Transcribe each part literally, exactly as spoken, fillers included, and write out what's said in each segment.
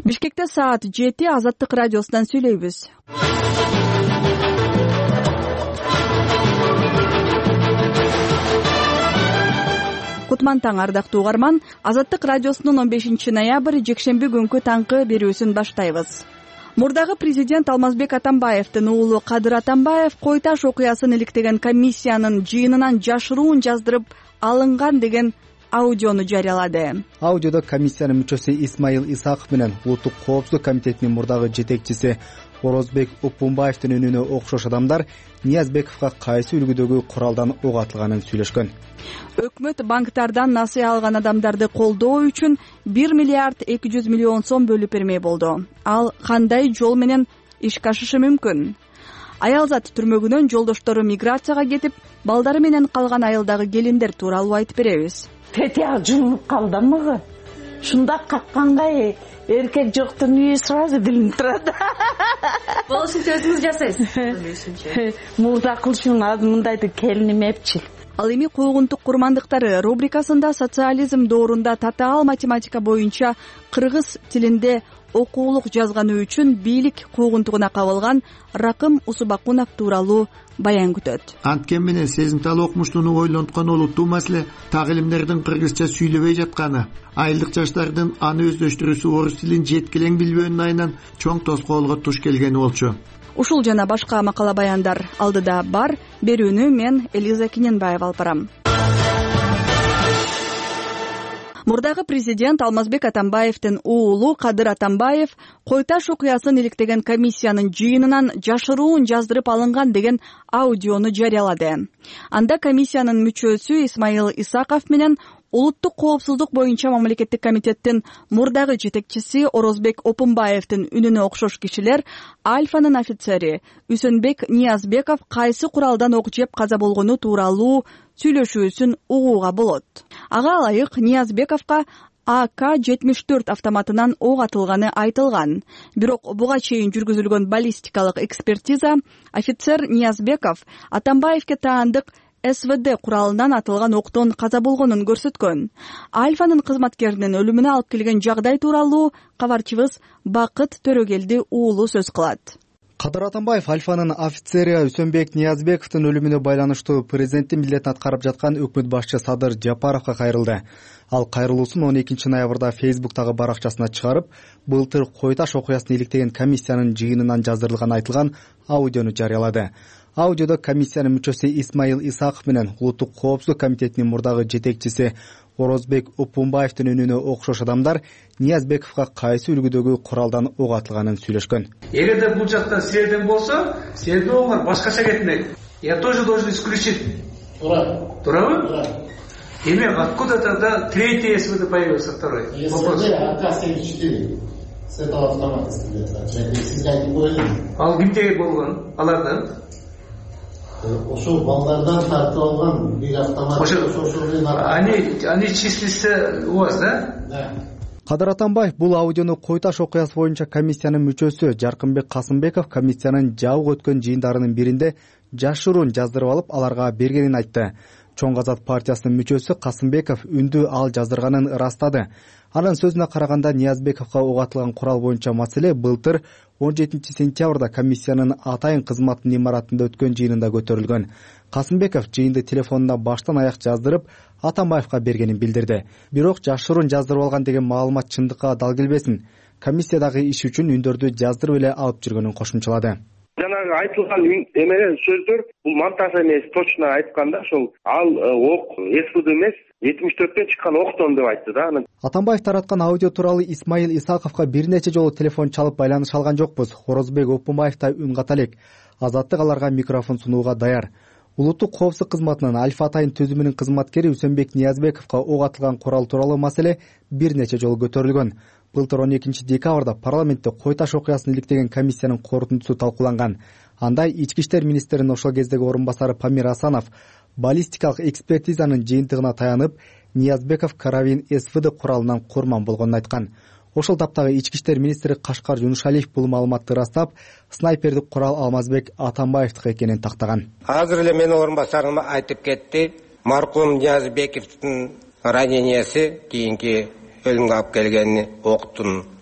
Бишкекте саат жети Азаттык радиосунан сүйлөйбүз. Кутман таң, ардактуу угарман. Азаттык радиосунун он бешинчи ноябрь жекшемби күнкү таңкы берүүсүн баштайбыз. Мурдагы президент Алмазбек Атамбаевдин уулу Кадыр Атамбаев кой таш окуясын иликтеген комиссиянын жыйынынан жашыруун жаздырып алынган деген аудиону жарыялады. Аудиодо комиссиянын мүчөсү Исмаил Исаков менен Улуттук коопсуздук комитетинин мурдагы жетекчиси Орозбек Опунбаевдин үнүнө окшош адамдар Ниязбековго кайсы үлгүдөгү куралдан ок атылганын сүйлөшкөн. Өкмөт банктардан насыя алган адамдарды колдоо үчүн бир миллиард эки жүз миллион сом бөлүп бермей болду. Ал кандай жол менен ишке ашышы мүмкүн? Аялзат түрмөгүнөн жолдоштору миграцияга кетип, балдары менен калган айылдагы келиндер тууралуу айтып беребиз. Тетиак жумуп калды мага. Шунда какканга эркек жоктун үйү сразу билинип турат. Болушунча өзүңүз жасайсыз. Мурда кылышым мындайды келиним эпчи. Ал эми куугунтук курмандыктары рубрикасында социализм доорунда татаал математика боюнча кыргыз тилинде окуулук жазганы үчүн бийлик куугунтугуна кабылган Ракым Усубакунов тууралуу баян күтөт. Анткен менен сезимтал окумуштууну ойлонткон олуттуу маселе так илимдердин кыргызча сүйлөбөй жатканы, айылдык жаштардын аны өздөштүрүүсү орус тилин жеткилең билбөөнүн айынан чоң тоскоолго туш келгени болчу. Ушул жана башка макала баяндар алдыда бар. Берүүнү мен Элиза Киненбаева алып барам. Мурдагы президент Алмазбек Атамбаевдин уулу Кадыр Атамбаев кой таш окуясын иликтеген комиссиянын жыйынынан жашыруун жаздырып алынган деген аудиону жарыялады. Анда комиссиянын мүчөсү Исмаил Исаков менен Улуттук коопсуздук боюнча мамлекеттик комитеттин мурдагы жетекчиси Орозбек Опунбаевдин үнүнө окшош кишилер Альфанын офицери Үсөнбек Ниязбеков кайсы куралдан ок жеп каза болгону тууралуу сүйлөшүүсүн угууга болот. Ага ылайык Ниязбековго А К жетимиш төрт автоматынан ок атылганы айтылган. Бирок буга чейин жүргүзүлгөн баллистикалык экспертиза офицер Ниязбеков Атамбаевге таандык С В Д куралынан атылган октон каза болгонун көрсөткөн. Альфанын кызматкеринин өлүмүнө алып келген жагдай тууралуу кабарчыбыз Бакыт Төрөгелди уулу сөз кылат. Кадыр Атамбаев Альфанын офицери Үсөнбек Ниязбековдун өлүмүнө байланыштуу президенттин милдетин аткарып жаткан өкмөт башчы Садыр Жапаровго кайрылды. Ал кайрылуусун он экинчи ноябрда Фейсбуктагы баракчасына чыгарып, былтыр кой таш окуясын иликтеген комиссиянын жыйынынан жаздырылган айтылган аудиону жарыялады. Аудиодо комиссиянын мүчөсү Исмаил Исаков менен Улуттук коопсуздук комитетинин мурдагы жетекчиси Орозбек Опунбаевдин үнүнө окшош адамдар Ниязбековго кайсы үлгүдөгү куралдан ок атылганын сүйлөшкөн. Эгерде бул жактан силерден болсо, силердин оңор башкача кетмек. Я тоже должен исключить. Тура. Турабы? Тура. Эми откуда тогда третий С В Д появился, второй? Вопрос. А К семьдесят четыре. С этого автомата стреляется. Ал кимдеги болгон? Алардан? Ошол балдардан тартып алган бир автомат. Они они числятся у вас, да? Да. Кадыр Атамбаев бул аудиону кой таш окуясы боюнча комиссиянын мүчөсү Жаркынбек Касымбеков комиссиянын жабык өткөн жыйындарынын биринде жашыруун жаздырып алып аларга бергенин айтты. Чоң Азат партиясынын мүчөсү Касымбеков үндү ал жаздырганын ырастады. Анын сөзүнө караганда Ниязбековго ок атылган курал боюнча маселе былтыр он жетинчи сентябрда комиссиянын атайын кызматтын имаратында өткөн жыйынында көтөрүлгөн. Касымбеков жыйынды телефонуна баштан аяк жаздырып Атамбаевга бергенин билдирди. Бирок жашыруун жаздырып алган деген маалымат чындыкка дал келбесин. Комиссиядагы иш үчүн үндөрдү жаздырып эле алып жүргөнүн кошумчалады. Жанагы айтылган эмелер сөздөр бул монтаж эмес, точно айтканда ошол ал ок С В Д эмес, жетимиш төрттөн чыккан октон деп айтты да. Атамбаев тараткан аудио тууралуу Исмаил Исаковго бир нече жолу телефон чалып байланыш алган жокпуз. Орозбек Опунбаев да үн ката элек. Азаттык аларга микрофон сунууга даяр. Улуттук коопсуздук кызматынын Альфа атайын түзүмүнүн кызматкери Үсөнбек Ниязбековго ок атылган курал тууралуу маселе бир нече жолу көтөрүлгөн. Былтыр он экинчи декабрда парламентте кой таш окуясын иликтеген комиссиянын корутундусу талкууланган. Анда ички иштер министринин ошол кездеги орун басары Памир Асанов баллистикалык экспертизанын жыйынтыгына таянып, Ниязбеков карабин С В Д куралынан курман болгонун айткан. Ошол таптагы ички иштер министри Кашкар Жунушалиев бул маалыматты ырастап, снайпердик курал Алмазбек Атамбаевдики экенин тактаган. Азыр эле менин орун басарым айтып кетти. Маркум Ниязбековдун ранениясы кийинки өлүмгө алып келгени октун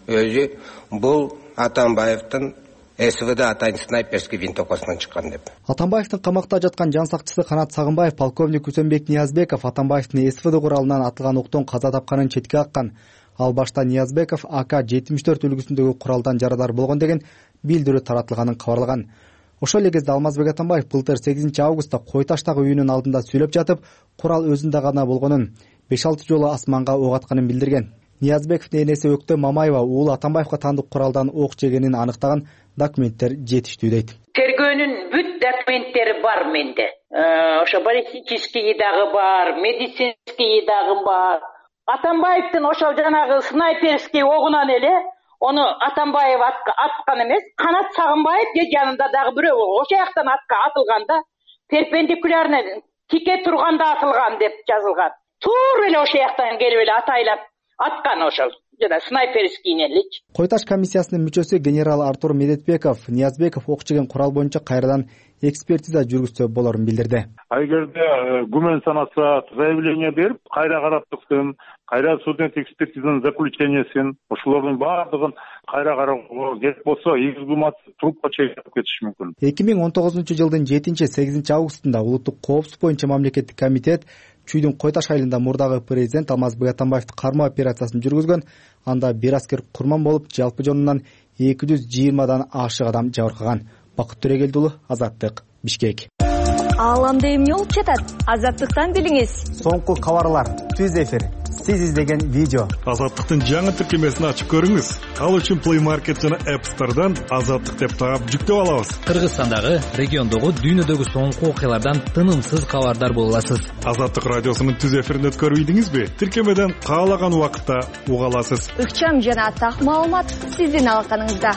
өзү бул Атамбаевдин СВД атайын снайперский винтовкасынан чыккан деп. Атамбаевдин камакта жаткан жан сакчысы Канат Сагынбаев полковник Үсөнбек Ниязбеков Атамбаевдин СВД куралынан атылган октон каза тапканын четке каккан. Ал башта Ниязбеков А К жетимиш төрт үлгүсүндөгү куралдан жарадар болгон деген билдирүү таратылганын кабарлаган. Ошол эле кезде Алмазбек Атамбаев былтыр сегизинчи августта Кой таштагы үйүнүн алдында сүйлөп жатып, курал өзүндө гана болгонун, беш алты жолу асманга ок атканын билдирген. Ниязбековдун энеси Өктө Мамаева уулу Атамбаевга таандык куралдан ок жегенин аныктаган документтер жетиштүү дейт. Тергөөнүн бүт документтери бар менде. Ошо баллистический дагы бар, медицинский дагы бар. Атамбаевдин ошол жанагы снайперский огунан эле ону Атамбаев аткан эмес, Канат Сагынбаев же жанында дагы бирөө ошол жактан атка атылганда перпендикулярно тике турганда атылган деп жазылган. Туура эле ошол жактан келип эле атайлап аткан ошол жана снайперский элечи. Кой таш комиссиясынын мүчөсү генерал Артур Медетбеков Ниязбеков ок жеген курал боюнча кайрадан экспертиза жүргүзсө болорун билдирди. Эгерде күмөн санаса заявление берип, кайра караптыксын, кайра судебный экспертизанын заключениесин, ошолордун баардыгын кайра кароого керек болсо, эксгумат трупка чегип кетиши мүмкүн. эки миң он тогузунчу жылдын жетинчи сегизинчи августунда улуттук коопсуздук боюнча мамлекеттик комитет Чүйдүн Кой таш айылында мурдагы президент Алмазбек Атамбаевди кармоо операциясын жүргүзгөн. Анда бир аскер курман болуп, жалпы жонунан эки жүз жыйырмадан ашык адам жабыркаган. Бакыт Төрөгелди уулу, Азаттык, Бишкек. Ааламда эмне болуп жатат? Азаттыктан билиңиз. Соңку кабарлар, түз эфир, сиз издеген видео. Азаттыктын жаңы тиркемесин ачып көрүңүз. Ал үчүн Play Market жана App Store'дан Азаттык деп таап жүктөп алабыз. Кыргызстандагы, региондогу, дүйнөдөгү соңку окуялардан тынымсыз кабардар боло аласыз. Азаттык радиосунун түз эфирин өткөрүп ийдиңизби? Тиркемеден каалаган убакытта уга аласыз. Ыкчам жана так маалымат сиздин алаканыңызда.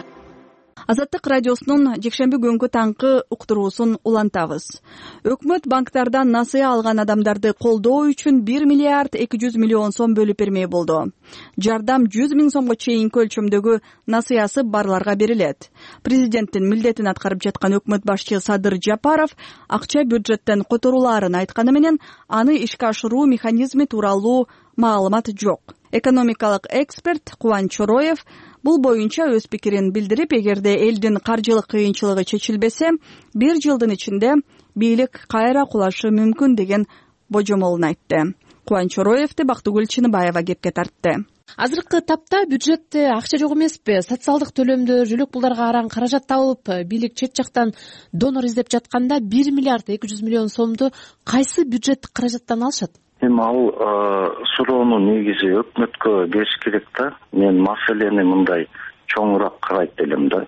Азаттык радиосунун жекшемби күнгү таңкы уктуруусун улантабыз. Өкмөт банктардан насыя алган адамдарды колдоо үчүн бир миллиард эки жүз миллион сом бөлүп бермей болду. Жардам жүз миң сомго чейинки өлчөмдөгү насыясы барларга берилет. Президенттин милдетин аткарып жаткан өкмөт башчы Садыр Жапаров акча бюджеттен которулаарын айтканы менен аны ишке ашыруу механизми тууралуу маалымат жок. Экономикалык эксперт Кубан Чороев бул боюнча өз пикирин билдирип, эгерде элдин каржылык кыйынчылыгы чечилбесе, бир жылдын ичинде бийлик кайра кулашы мүмкүн деген божомолун айтты. Кубан Чороевди Бактыгүл Чыныбаева кепке тартты. Азыркы тапта бюджетте акча жок эмеспи? Социалдык төлөмдөр, жөлөк пулдарга аран каражат табылып, бийлик чет жактан донор издеп жатканда бир миллиард эки жүз миллион сомду кайсы бюджеттик каражаттан алышат? Эми ал суроону негизи өкмөткө бериш керек да. Мен маселени мындай чоңураак карайт элем да.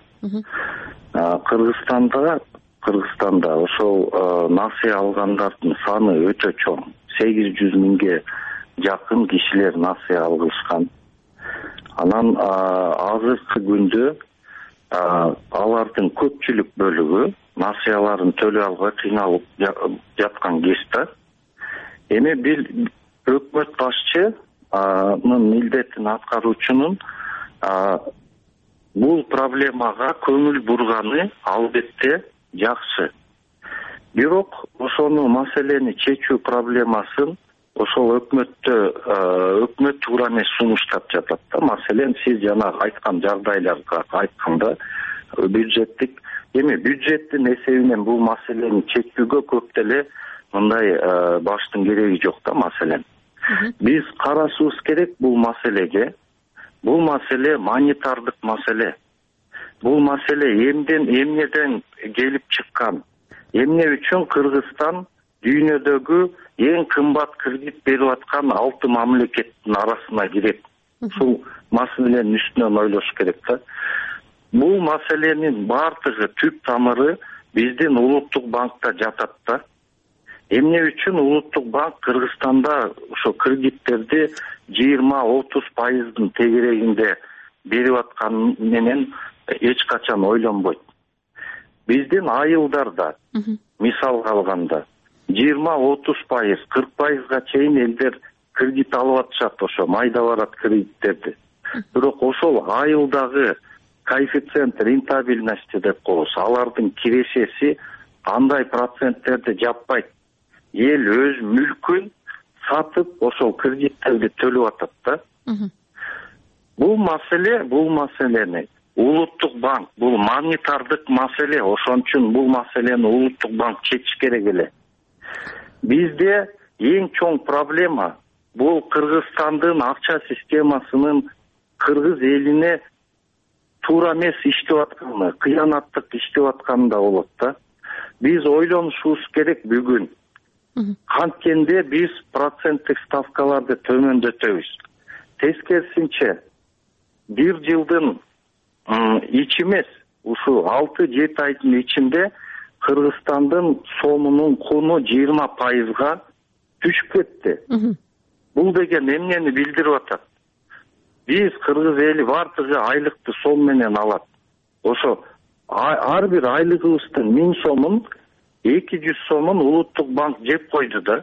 Кыргызстанда Кыргызстанда ошол насыя алгандардын саны өтө чоң. сегиз жүз миңге жакын кишилер насыя алгышкан. Анан азыркы күндө алардын көпчүлүк бөлүгү насыяларын төлөй албай кыйналып жаткан кез да. Эми бир өкмөт башчынын милдетин аткаруучунун бул проблемага көңүл бурганы албетте жакшы. Бирок ошону маселени чечүү проблемасын ошол өкмөттө өкмөт туура эмес сунуштап жатат да. Маселен сиз жана айткан жагдайларга айтканда бюджеттик эми бюджеттин эсебинен бул маселени чечүүгө көп деле мындай баштын кереги жок да маселен. Биз карашыбыз керек бул маселеге. Бул маселе монетардык маселе. Бул маселе эмден эмнеден келип чыккан? Эмне үчүн Кыргызстан дүйнөдөгү эң кымбат кредит берип аткан алты мамлекеттин арасына кирет? Ушул маселенин үстүнөн ойлош керек да. Бул маселенин бардыгы түп тамыры биздин улуттук банкта жатат да. Эмне үчүн улуттук банк Кыргызстанда ошо кредиттерди жыйырма отуз пайыздын тегерегинде берип атканы менен эч качан ойлонбойт. Биздин айылдарда мисалга алганда жыйырма отуз пайыз, кырк пайызга чейин элдер кредит алып атышат, ошо майда барат кредиттерди. Бирок ошол айылдагы коэффициент рентабельности деп коебуз, алардын кирешеси андай проценттерди жаппайт. Эл өз мүлкүн сатып ошол кредиттерди төлөп атат да. бул маселе бул маселени улуттук банк, бул монетардык маселе, ошон үчүн бул маселени улуттук банк чечиш керек эле. Бизде эң чоң проблема бул Кыргызстандын акча системасынын кыргыз элине туура эмес иштеп атканы, кыянаттык иштеп атканы да болот да. Биз ойлонушубуз керек бүгүн. Канткенде биз проценттик ставкаларды төмөндөтөбүз. Тескерисинче бир жылдын ичи эмес, ушу алты жети айдын ичинде Кыргызстандын сомунун куну жыйырма пайызга түшүп кетти. Бул деген эмнени билдирип атат? Биз кыргыз эли бардыгы айлыкты сом менен алат. Ошо ар бир айлыгыбыздын миң сомун, эки жүз сомун улуттук банк жеп койду да.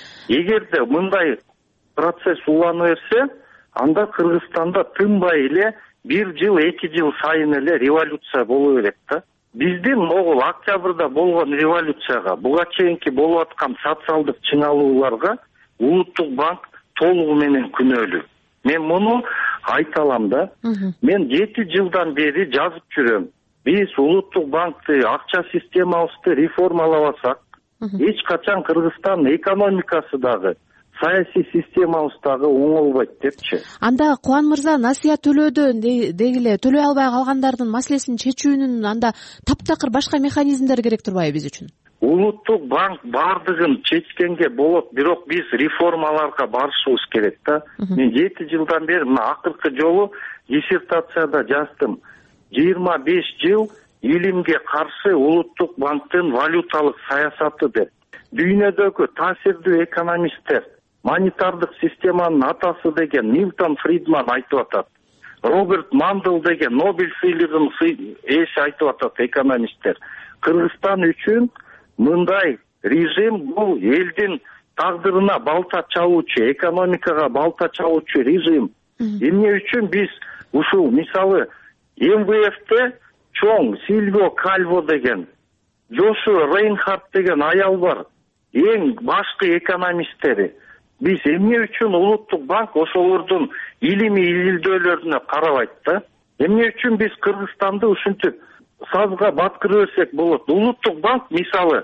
Эгерде мындай процесс улана берсе, анда Кыргызстанда тынбай эле бир жыл, эки жыл сайын эле революция боло берет да. Биздин могул октябрда болгон революцияга, буга чейинки болуп аткан социалдык чыңалууларга улуттук банк толугу менен күнөөлүү. Мен муну айта алам да. Мен жети жылдан бери жазып жүрөм. Биз улуттук банкты, акча системабызды реформалабасак, эч качан Кыргызстан экономикасы дагы, саясий системабыз дагы оңолбойт депчи. Анда Кубан мырза насыя төлөөдө дегиле төлөй албай калгандардын маселесин чечүүнүн анда таптакыр башка механизмдер керек турбайбы биз үчүн? Улуттук банк бардыгын чечкенге болот, бирок биз реформаларга барышыбыз керек да. Мен жети жылдан бери мына акыркы жолу диссертацияда жаздым. жыйырма беш жыл илимге каршы улуттук банктын валюталык саясаты деп. Дүйнөдөгү таасирдүү экономисттер монетардык системанын атасы деген Милтон Фридман айтып атат. Роберт Мандел деген Нобель сыйлыгынын ээси айтып атат экономисттер. Кыргызстан үчүн мындай режим бул элдин тагдырына балта чабуучу, экономикага балта чабуучу режим. Эмне үчүн биз ушул мисалы эм вэ эфте чоң Сильвио Кальво деген, Джошуа Рейнхард деген аял бар. Эң башкы экономисттери. Биз эмне үчүн улуттук банк ошолордун илимий изилдөөлөрүнө карабайт да? Эмне үчүн биз Кыргызстанды ушинтип сазга баткыра берсек болот? Улуттук банк мисалы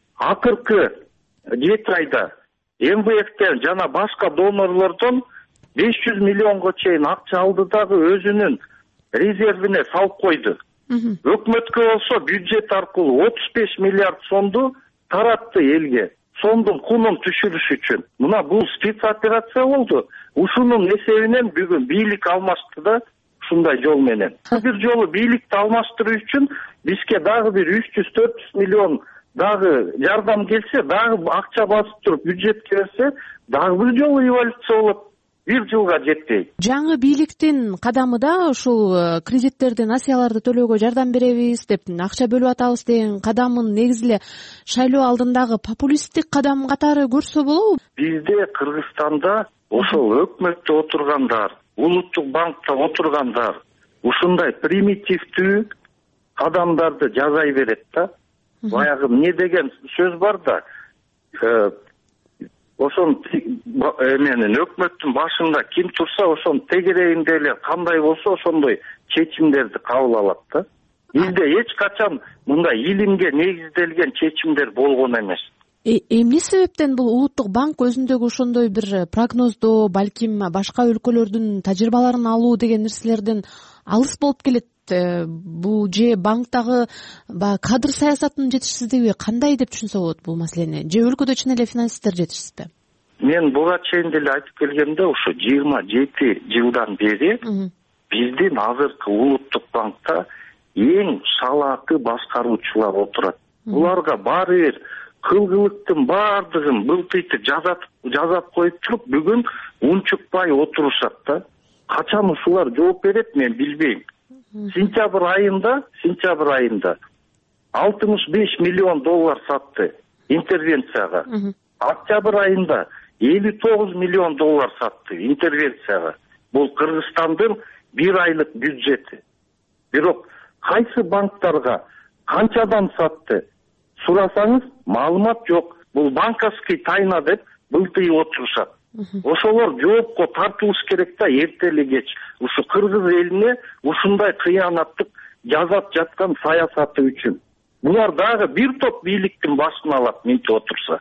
акыркы жети айда эм вэ эфтен жана башка донорлордон беш жүз миллионго чейин акча алды дагы өзүнүн резервине салып койду. Өкмөткө болсо бюджет аркылуу отуз беш миллиард сомду таратты элге. Сомдун кунун түшүрүш үчүн. Мына бул спецоперация болду. Ушунун эсебинен бүгүн бийлик алмашты да ушундай жол менен. Бир жолу бийликти алмаштыруу үчүн бизге дагы бир үч жүз төрт жүз миллион дагы жардам келсе, дагы акча басып туруп бюджетке берсе, дагы бир жолу революция болот. Бир жылга жетпей. Жаңы бийликтин кадамы да ушул кредиттерди, насыяларды төлөөгө жардам беребиз деп акча бөлүп атабыз деген кадамын негизи эле шайлоо алдындагы популисттик кадам катары көрсө болобу? Бизде Кыргызстанда ошол өкмөттө отургандар, улуттук банкта отургандар ушундай примитивдүү кадамдарды жасай берет да. Баягы эмне деген сөз бар да, ошон менен өкмөттүн башында ким турса ошонун тегерегинде эле кандай болсо ошондой чечимдерди кабыл алат да. Бизде эч качан мындай илимге негизделген чечимдер болгон эмес. Эмне себептен бул улуттук банк өзүндөгү ошондой бир прогноздоо, балким башка өлкөлөрдүн тажрыйбаларын алуу деген нерселерден алыс болуп келет? Бул же банктагы кадр саясатынын жетишсиздиги кандай деп түшүнсө болот бул маселени? Же өлкөдө чын эле финансисттер жетишсизби? Мен буга чейин деле айтып келгемде, ушу жыйырма жети жылдан бери биздин азыркы улуттук банкта эң шалаакы башкаруучулар отурат. Буларга баары бир кылгылыктын баардыгын былтыйтып жазат жазап коюп туруп, бүгүн унчукпай отурушат да. Качан ушулар жооп берет мен билбейм. Сентябрь айында, сентябрь айында алтымыш беш миллион доллар сатты интервенцияга. Октябрь айында элүү тогуз миллион доллар сатты интервенцияга. Бул Кыргызстандын бир айлык бюджети. Бирок кайсы банктарга канчадан сатты сурасаңыз, маалымат жок. Бул банковский тайна деп былтый отурушат. ошолор жоопко тартылыш керек да эрте эле кеч. Ушу кыргыз элине ушундай кыянаттык жасап жаткан саясаты үчүн. Булар дагы бир топ бийликтин башын алат мынтип отурса.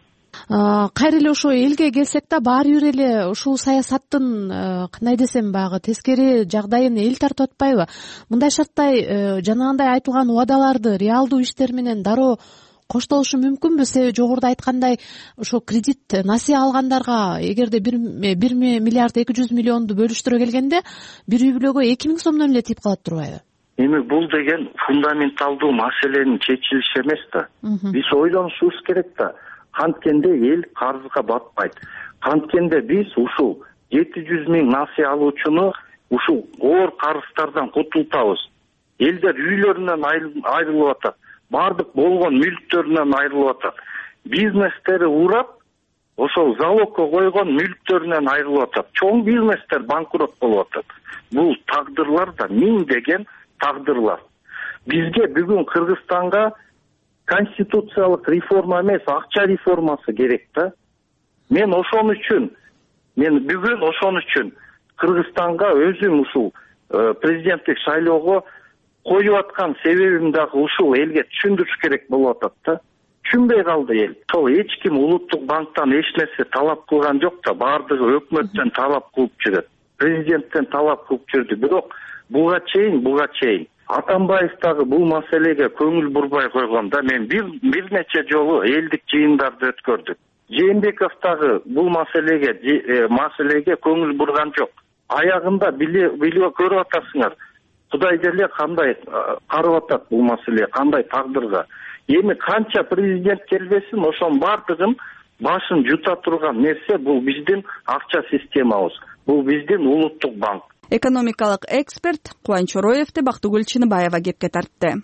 Кайра эле ошо элге келсек да, баары бир эле ушул саясаттын кандай десем баягы тескери жагдайын эл тартып атпайбы? Мындай шарттай жанагындай айтылган убадаларды реалдуу иштер менен дароо коштолушу мүмкүнбү? Себеби жогоруда айткандай ошо кредит насыя алгандарга эгерде бир миллиард эки жүз миллионду бөлүштүрө келгенде бир үй бүлөгө эки миң сомдон эле тийип калат турбайбы? Эми бул деген фундаменталдуу маселенин чечилиши эмес да. Биз ойлонушубуз керек да. Канткенде эл карызга батпайт. Канткенде биз ушул жети жүз миң насыя алуучуну ушул оор карыздардан кутултабыз. Элдер үйлөрүнөн айрылып атат. Бардык болгон мүлктөрүнөн айрылып атат. Бизнестери урап, ошол залогко койгон мүлктөрүнөн айрылып атат. Чоң бизнестер банкрот болуп атат. Бул тагдырлар да миңдеген тагдырлар. Бизге бүгүн Кыргызстанга конституциялык реформа эмес, акча реформасы керек да. Мен ошон үчүн, мен бүгүн ошон үчүн Кыргызстанга өзүм ушул президенттик шайлоого коюп аткан себебим дагы ушул элге түшүндүрүш керек болуп атат да. Түшүнбөй калды эл. Ошол эч ким улуттук банктан эч нерсе талап кылган жок да, баардыгы өкмөттөн талап кылып жүрөт. Президенттен талап кылып жүрдү. Бирок буга чейин, буга чейин Атамбаев дагы бул маселеге көңүл бурбай койгонда мен бир бир нече жолу элдик жыйындарды өткөрдүк. Жээнбеков дагы бул маселеге маселеге көңүл бурган жок. Аягында биле биле көрүп атасыңар. Кудай деле кандай карап атат бул маселе, кандай тагдырга. Эми канча президент келбесин, ошонун бардыгын башын жута турган нерсе бул биздин акча системабыз. Бул биздин улуттук банк. Экономикалык эксперт Кубанч Ороевди Бактыгүл Чыныбаева кепке тартты.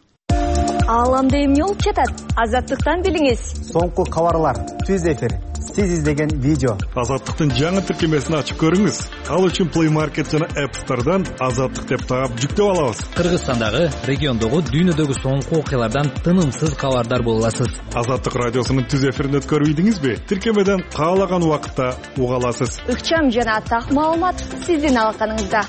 Ааламда эмне болуп жатат? Азаттыктан билиңиз. Соңку кабарлар, түз эфир, сиз издеген видео. Азаттыктын жаңы тиркемесин ачып көрүңүз. Ал үчүн Play Market жана App Store'дан Азаттык деп таап жүктөп алабыз. Кыргызстандагы, региондогу, дүйнөдөгү соңку окуялардан тынымсыз кабардар боло аласыз. Азаттык радиосунун түз эфирин өткөрүп ийдиңизби? Тиркемеден каалаган убакытта уга аласыз. Ыкчам жана так маалымат сиздин алаканыңызда.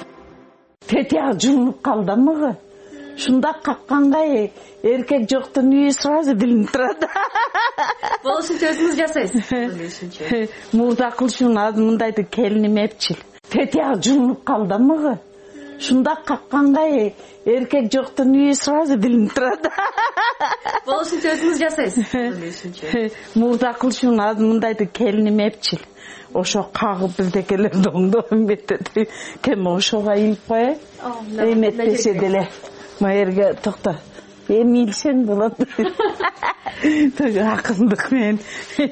Тетя жумуп калдымы? Шунда какканга эркек жоктун үйү сразу билинип турат. Болушунча өзүңүз жасайсыз. Мурда кылышын мындайды келиним эпчил. Тетя жумуп калдымы? Шунда какканга эркек жоктун үйү сразу билинип турат. Болушунча өзүңүз жасайсыз. Мурда кылышын мындайды келиним эпчил. Ошо кагып бирдекелерди оңдоп беттеди. Кем ошого илип кой. Эметпесе деле. Майерге токто. Эми илсең болот. Төгө акындык менен.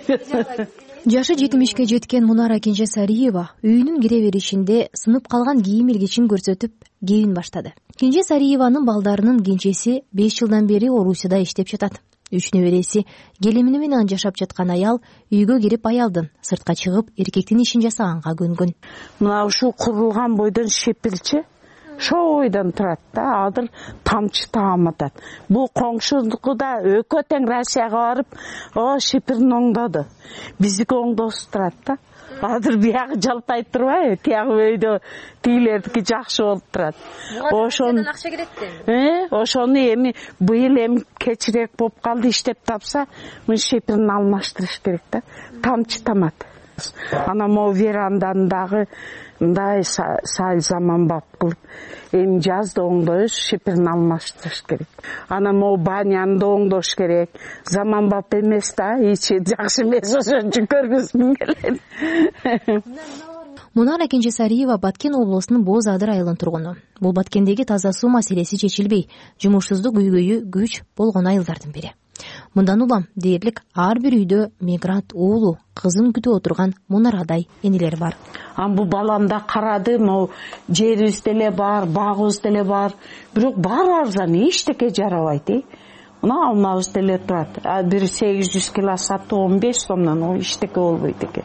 Жашы жетимишке жеткен Мунара Кенжесариева үйүнүн кире беришинде сынып калган кийим илгичин көрсөтүп кебин баштады. Кенжесариеванын балдарынын кенжеси беш жылдан бери Орусияда иштеп жатат. Үч небереси келемини менен жашап жаткан аял үйгө кирип аялдын сыртка чыгып эркектин ишин жасаганга көнгөн. Мына ушул курулган бойдон шепилчи шойдон турат да, азыр тамчы таам атат. Бул коңшунуку да экөө тең Россияга барып, о шипирин оңдоду. Биздики оңдосуп турат да. Азыр биягы жалпай турбайбы? Тиягы өйдө тигилердики жакшы болуп турат. Ошону акча керекти. Э, ошону эми быйыл эми кечирээк болуп калды, иштеп тапса, мына шипирин алмаштырыш керек да. Тамчы тамат. Ана могу веранданы дагы мындай сай заманбап кылып, эми жазда оңдоюш, шипирин алмаштырыш керек. Ана могу баняны да оңдош керек. Заманбап эмес да, ичи жакшы эмес, ошон үчүн көргүзгүм келет. Мунара Кенжесариева Баткен облусунун Боз Адыр айылынын тургуну. Бул Баткендеги таза суу маселеси чечилбей, жумушсуздук көйгөйү күч болгон айылдардын бири. Мындан улам дээрлик ар бир үйдө мигрант уулу, кызын күтүп отурган Мунарадай энелер бар. Ам бу баламда карады, могу жерибиз деле бар, багыбыз деле бар. Бирок баары арзан, эчтеке жарабайт, э. Мына алмабыз деле турат. А бир сегиз жүз кило сатты он беш сомдон, о эчтеке болбойт экен.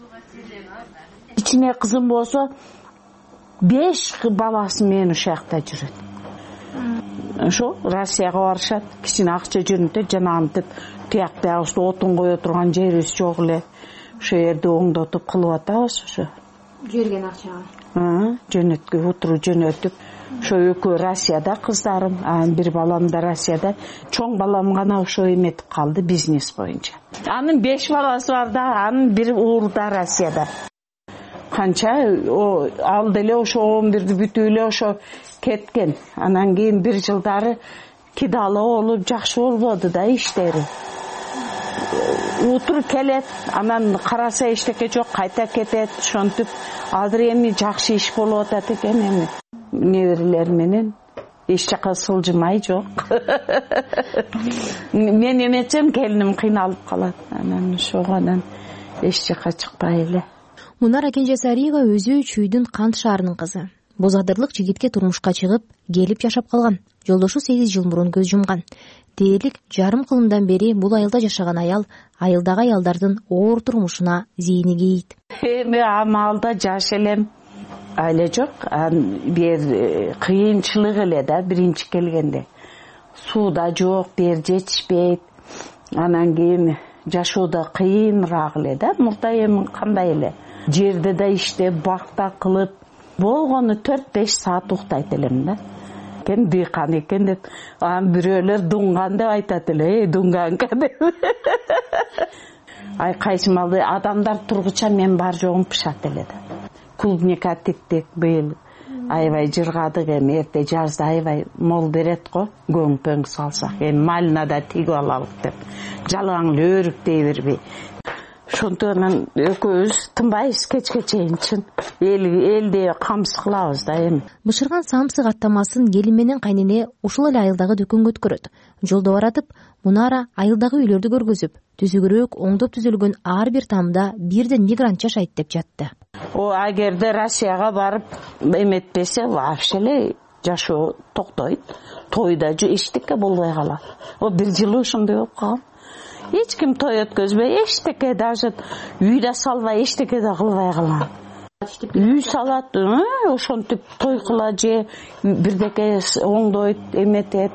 Ичине кызым болсо беш баласы менен ушул жакта жүрөт. Ошо Россияга барышат, кичине акча жөнүтөт, жанагынтип тияк биягыбызда отун кое турган жерибиз жок эле. ошол жерде оңдотуп кылып атабыз. Ошо жерген акчага жөнөткө утуру жөнөтүп, ошо экөө Россияда кыздарым, анан бир балам да Россияда. Чоң балам гана ошо эметип калды бизнес боюнча. Анын беш баласы бар да, анын бир уулу да Россияда. Канча ал деле ошо он бирди бүтүп эле ошо кеткен. Анан кийин бир жылдары кидалы болуп жакшы болбоду да иштери. Утур келет, анан караса эчтеке жок, кайта кетет. Ошентип азыр эми жакшы иш болуп атат экен. Эми неберелер менен эч жака сылжымай жок. Мен эметсем келиним кыйналып калат. Анан ошогадан эч жака чыкпай эле. Мунара Кенжесариева өзү Чүйдүн Кант шаарынын кызы. Бозадырлык жигитке турмушка чыгып, келип жашап калган. Жолдошу сегиз жыл мурун көз жумган. Дээрлик жарым кылымдан бери бул айылда жашаган аял айылдагы аялдардын оор турмушуна зээни кейийт. Эми амалда жаш элем. Айле жок, бир кыйынчылык эле да биринчи келгенде. Сууда жок, бер жетишпейт. Анан кийин жашоодо кыйыныраак эле да. Мурда эми кандай эле? Жерде да иштеп, бакта кылып, болгону төрт беш саат уктайт элем да. Кен дыйкан экен деп, анан бирөөлөр дунган деп айтат эле, эй дунганка деп. Ай кайсы малды адамдар тургуча мен бар жогум пышат эле да. Клубника тиктик быйыл аябай жыргадык, эми эрте жазда аябай мол берет го, көң-пөң салсак, эми малинада тигип алалык деп. Жалаң өрүк дей бербей. Ошондон экөөбүз тынбайбыз кечке чейин чын. Эл элде камсыз кылабыз да эми. Бышырган самсык аттамасын келин менен кайнене ушул эле айылдагы дүкөнгө өткөрөт. Жолдо баратып, Мунара айылдагы үйлөрдү көргөзүп, түзүгүрөөк оңдоп түзүлгөн ар бир тамда бирден мигрант жашайт деп жатты. О агерде Россияга барып эметпесе, вообще эле жашоо токтойт. Тойда эчтеке болбой калат. О бир жыл ошондой болуп калган. Эч ким той өткөзбөй, эчтеке даже үйдө салбай, эчтеке да кылбай калган. Үй салат, ошентип той кыла же бирдеке оңдойт, эметет.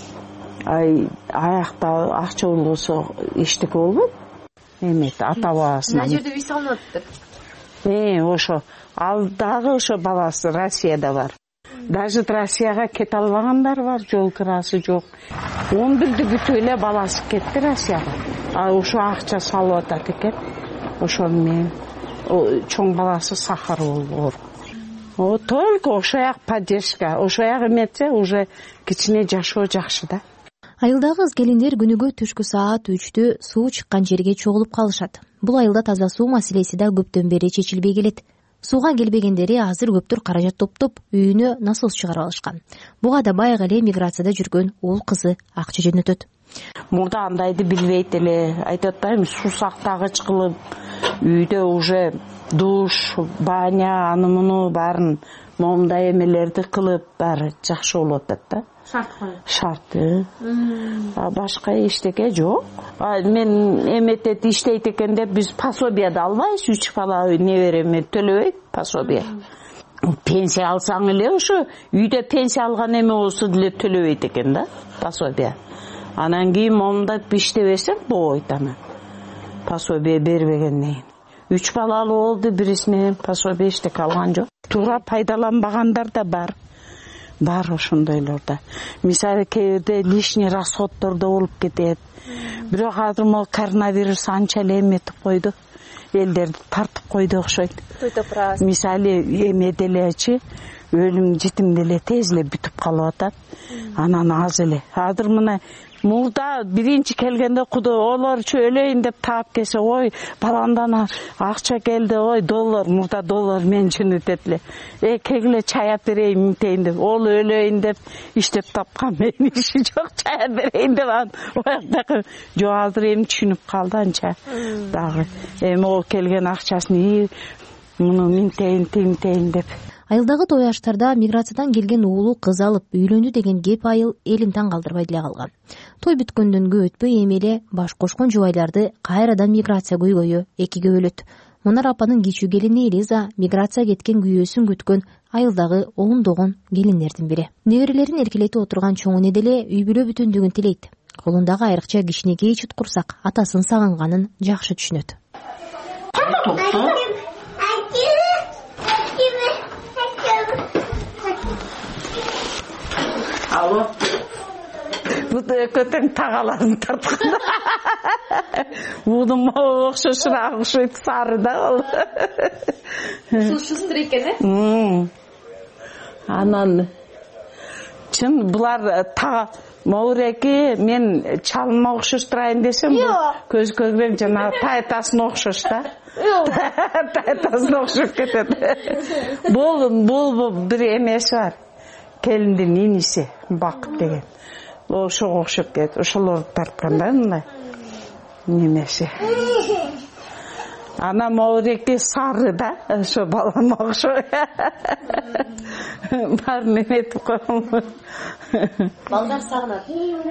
Ай аякта акча болсо эчтеке болбойт. Эмет ата бабасына. Мына жерде үй салынып атат. Э, ошо ал дагы ошо баласы Россияда бар. Даже Россияга кете албагандар бар, жол кырасы жок. он бирди бүтүп эле баласы кетти Россияга. А ошо акча салып атат экен. Ошол менен чоң баласы сахар болуп. О, только ошо як поддержка, ошо як эметсе уже кичине жашоо жакшы да. Айылдагы кыз келиндер күнүгө түшкү саат үчтө суу чыккан жерге чогулуп калышат. Бул айылда таза суу маселеси да көптөн бери чечилбей келет. Сууга келбегендери азыр көптөр каражат топтоп үйүнө насос чыгарып алышкан. Буга да баягы эле миграцияда жүргөн уул кызы акча жөнөтөт. Мурда андайды билбейт эле, айтып атпаймынбы, суу сактагыч кылып, үйдө уже душ, баня, аны муну баарын момундай эмелерди кылып, баары жакшы болуп атат да. Шарт кой. Шарты. А башка эчтеке жок. Мен эметет иштейт экен деп биз пособие да албайбыз, үч бала небереме төлөбөйт пособие. Пенсия алсаң эле ошо үйдө пенсия алган эме болсо деле төлөбөйт экен да пособие. Анан кийин момундап иштебесең болбойт ана. Пособие бербегенден кийин. Үч балалуу болду, бирисинен пособие эчтеке алган жок. Туура пайдаланбагандар да бар. Бар ошондойлорда. Мисалы кээде лишний расходдор да болуп кетет. Бирок азыр могу коронавирус анча эле эметип койду. Элдерди тартып койду окшойт. Мисалы эме делечи өлүм житим деле тез эле бүтүп калып атат. Анан аз эле. Азыр мына мурда биринчи келгенде кудо олорчу өлөйүн деп таап келсе, ой, баландан акча келди, ой, доллар, мурда доллар мен жөнөтөт эле. Э, кегиле чая берейин мынтейин деп, ол өлөйүн деп иштеп тапкан, мен иши жок, чая берейин деп анан ояктагы жок, азыр эми түшүнүп калды анча. Дагы эми ол келген акчасын ии, муну мынтейин, тинтейин деп. Айылдагы той аштарда миграциядан келген уулу кыз алып үйлөндү деген кеп айыл элин таң калтырбай деле калган. Той бүткөндөнгө өтпөй эми эле баш кошкон жубайларды кайрадан миграция көйгөйү экиге бөлөт. Мунар апанын кичүү келини Элиза миграция кеткен күйөөсүн күткөн айылдагы ондогон келиндердин бири. Неберелерин эркелете отурган чоң эне деле үй бүлө бүтүндүгүн тилейт. Колундагы айрыкча кичинекей чуткурсак атасын сагынганын жакшы түшүнөт. Алло. Бут экөөтен тагаларын тартканда. Мунун мага окшошураак окшойт сары да ал. Ушул шустур экен э? Анан чын булар та Мауреке мен чалма окшоштурайын десем, көз көзбен жана тайтасын окшош да. Тайтасын окшоп кетет. Бул бул бир эмеси бар. Келиндин иниси Бакыт деген. Ошого окшоп кетет. Ошолорду тартканда мындай немеси. Ана Мауреке сары да, ошо балам окшой. Барын эметип коем. Балдар сагынат.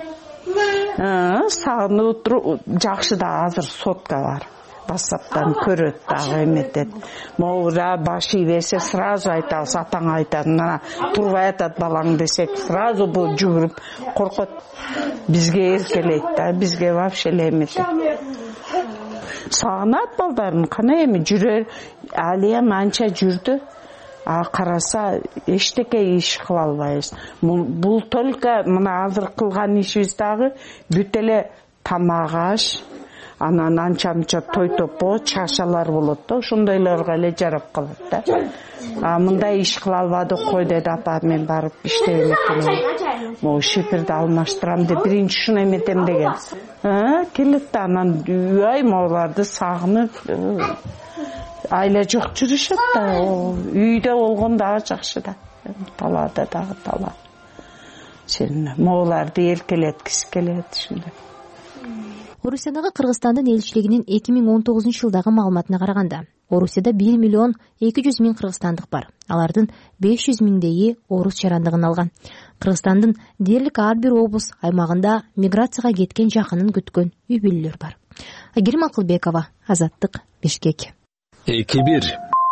Сагынып туруп жакшы да, азыр сотка бар. WhatsApp'tan көрөт дагы эметет. Моура башы берсе сразу айтабыз, атаң айтат, мына турбай атат балаң десек, сразу бул жүгүрүп коркот. Бизге эркелейт да, бизге вообще эле эметет. Сагынат балдарын, кана эми жүрөр, алиям анча жүрдү. А караса эчтеке иш кыла албайбыз. Бул только мына азыр кылган ишибиз дагы бүт эле тамак аш, анан анча-мынча той топо, чашалар болот да, ошондойлорго эле жарап калат да. А мындай иш кыла албадык кой деди апа, мен барып иштеп эметем. Могу шипирди алмаштырам деп биринчи ушуну эметем деген. А, келет да, анан үй моуларды сагынып айла жок жүрүшөт да, үйдө болгон дагы жакшы да. Талаада дагы тала. Сен моуларды эркелеткиси келет ушундай. Орусиядагы Кыргызстандын элчилигинин эки миң он тогузунчу жылдагы маалыматына караганда, Орусияда бир миллион эки жүз миң кыргызстандык бар. Алардын беш жүз миңдейи орус жарандыгын алган. Кыргызстандын дээрлик ар бир облус аймагында миграцияга кеткен жакынын күткөн үй бүлөлөр бар. Айгерим Акылбекова, Азаттык, Бишкек. эки бир.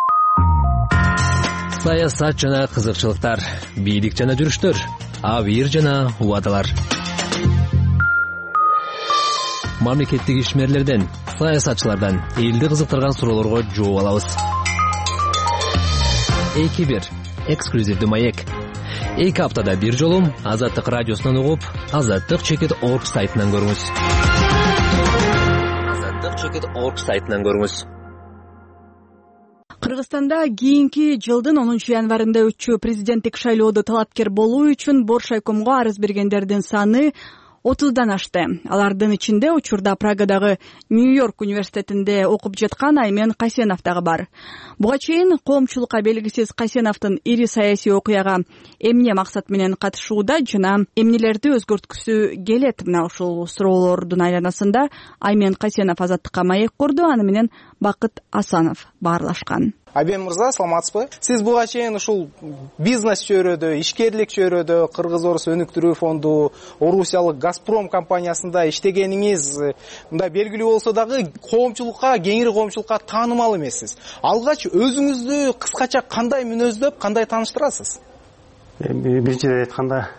Саясат жана кызыкчылыктар, бийлик жана жүрүштөр, абийир жана убадалар. Мамлекеттик ишмерлерден, саясатчылардан элди кызыктырган суроолорго жооп алабыз. эки бир. Эксклюзивдүү маек. эки аптада бир жолу Азаттык радиосунан угуп, азаттык чекит точка орг сайтынан көрүңүз. азаттык чекит точка орг сайтынан көрүңүз. Кыргызстанда кийинки жылдын онунчу январында өтчү президенттик шайлоодо талапкер болуу үчүн Боршайкомго арыз бергендердин саны отуздан ашты. Алардын ичинде учурда Прагадагы Нью-Йорк университетинде окуп жаткан Аймен Касенов дагы бар. Буга чейин коомчулукка белгисиз Касеновдун ири саясий окуяга эмне максат менен катышууда жана эмнелерди өзгөрткүсү келет, мына ушул суроолордун айланасында Аймен Касенов Азаттыкка маек курду, аны менен Бакыт Асанов баарлашкан. Айбен мырза, саламатсызбы? Сиз буга чейин ушул бизнес чөйрөдө, ишкерлик чөйрөдө, Кыргыз-Орус өнүктүрүү фонду, Орусиялык Газпром компаниясында иштегениңиз мындай белгилүү болсо дагы коомчулукка, кеңири коомчулукка таанымал эмессиз. Алгач өзүңүздү кыскача кандай мүнөздөп, кандай тааныштырасыз? Биринчиден айтканда,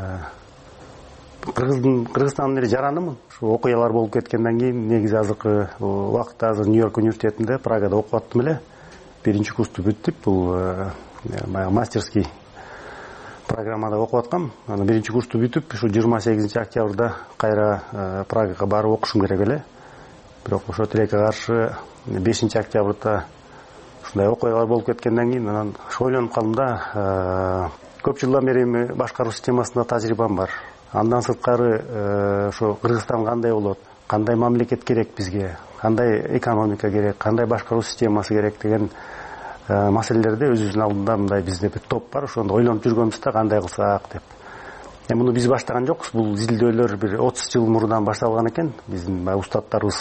Кыргыздын Кыргызстандын эле жаранымын. Ушу окуялар болуп кеткенден кийин негизи азыркы убакытта азыр Нью-Йорк университетинде Прагада окуп аттым эле. Биринчи курсту бүттүп, бул мастерский программада окуп аткам. Анан биринчи курсту бүтүп, ушу жыйырма сегизинчи октябрда кайра Прагага барып окушум керек эле. Бирок ошо тилекке каршы бешинчи октябрда ушундай окуялар болуп кеткенден кийин анан ойлонуп калдым да, көп жылдан бери башкаруу системасында тажрыйбам бар. Андан сырткары ошо Кыргызстан кандай болот, кандай мамлекет керек бизге, кандай экономика керек, кандай башкаруу системасы керек деген маселелерде өзүбүздүн алдында мындай бизде бир топ бар, ошондо ойлонуп жүргөнбүз да кандай кылсак деп. Эми муну биз баштаган жокпуз, бул изилдөөлөр бир отуз жыл мурунан башталган экен. Биздин устаттарыбыз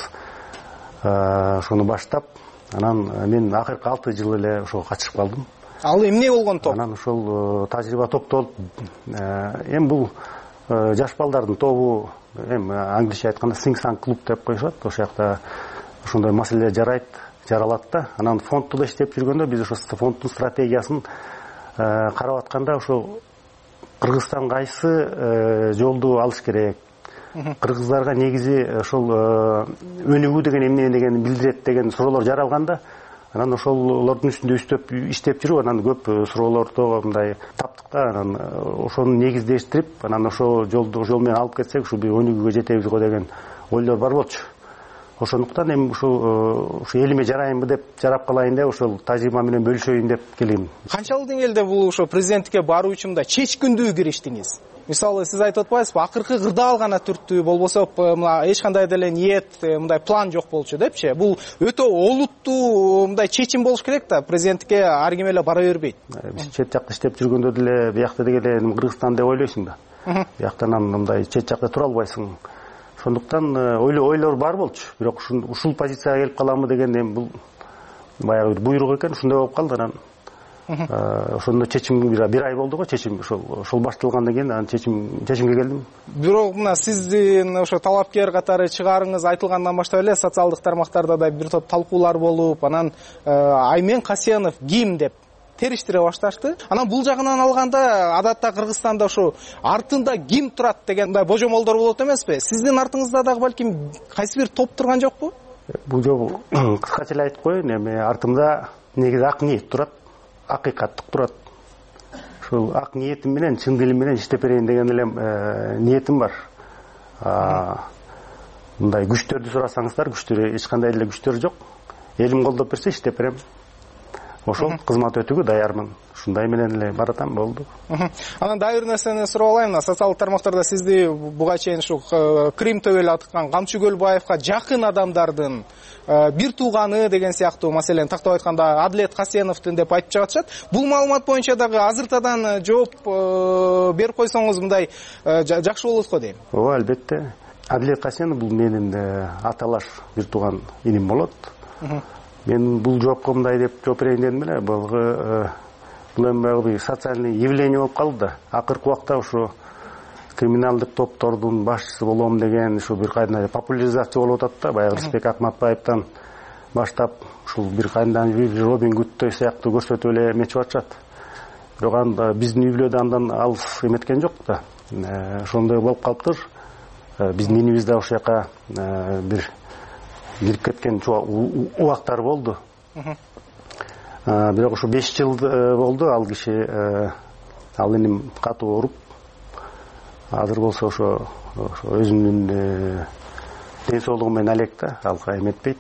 ошону баштап, анан мен акыркы алты жыл эле ошого катышып калдым. Ал эмне болгон топ? Анан ошол тажрыйба топтолуп, эми бул жаш балдардын тобу, эми англисче айтканда think tank клуб деп коюшат. Ошол жакта ошондой маселелер жарайт, жаралат да. Анан фондто да иштеп жүргөндө биз ошо фонддун стратегиясын карап атканда ошо Кыргызстан кайсы жолду алыш керек, кыргыздарга негизи ошол өнүгүү деген эмне дегенди билдирет деген суроолор жаралганда, анан ошолордун үстүндө иштеп иштеп жүрүп, анан көп суроолорду мындай таптык да, анан ошону негиздештирип, анан ошол жолду жол менен алып кетсек, ушу бир өнүгүүгө жетебиз го деген ойлор бар болчу. Ошондуктан эми ушул ушу элиме жарайынбы деп жарап калайын деп ошол тажрыйба менен бөлүшөйүн деп келем. Канчалык деңгээлде бул ошо президенттикке баруу үчүн мындай чечкиндүү кириштиңиз? Мисалы, сиз айтып атпайсызбы, акыркы кырдаал гана түрттү, болбосо мына эч кандай деле ниет, мындай план жок болчу депчи. Бул өтө олуттуу мындай чечим болуш керек да, президенттикке ар ким эле бара бербейт. Биз чет жакта иштеп жүргөндө деле биякта деле Кыргызстан деп ойлойсуң да. Бияктан мындай чет жакта тура албайсың. Ошондуктан ойлор бар болчу, бирок ушул позицияга келип каламы деген эми бул баягы буйрук экен, ушундай болуп калды. Анан ошондо чечим бир ай болду го, чечим ошол ошол башталгандан кийин анан чечим чечимге келдим. Бирок мына сиздин ошо талапкер катары чыгаарыңыз айтылгандан баштап эле социалдык тармактарда да бир топ талкуулар болуп, анан Аймен Касенов ким деп териштире башташты. Анан бул жагынан алганда, адатта Кыргызстанда ошо артында ким турат деген мындай божомолдор болот эмеспи? Сиздин артыңызда дагы балким кайсы бир топ турган жокпу? Бул жолу кыскача эле айтып коеюн, эми артымда негизи ак ниет турат, акыйкаттык турат. Ушул ак ниетим менен, чын дилим менен иштеп берейин деген эле ниетим бар. Мындай күчтөрдү сурасаңыздар, күчтөр эч кандай эле күчтөр жок. Элим колдоп берсе иштеп берем. Ошол кызмат өтүүгө даярмын. Ушундай менен эле баратам, болду. Анан дагы бир нерсени сурап алайын. Социалдык тармактарда сизди буга чейин ушу Крим төбөлү аткан Камчы Көлбаевка жакын адамдардын бир тууганы деген сыяктуу, маселен тактап айтканда Адилет Касеновдун деп айтып жатышат. Бул маалымат боюнча дагы азыртадан жооп берип койсоңуз мындай жакшы болот го дейм. Ооба, албетте. Адилет Касенов бул менин аталаш бир тууган иним болот. Мен бул жоопко мындай деп жооп берейин дедим эле. Бул бул эми баягы социальный явление болуп калды да. Акыркы убакта ушу криминалдык топтордун башчысы болом деген ушу бир кайдан популяризация болуп атат да. Баягы Рысбек Акматбаевтан баштап ушул бир кайдан Робин Гудтой сыяктуу көрсөтүп эле эметип атышат. Бирок анда биздин үй бүлө андан алыс эметкен жок да. Ошондой болуп калыптыр. Биздин инибиз да ошол жака бир кирип кеткен убактар болду. Бирок ушу беш жыл болду ал киши, ал иним катуу ооруп, азыр болсо ошо өзүнүн ден соолугу менен алек да, алга эметпейт.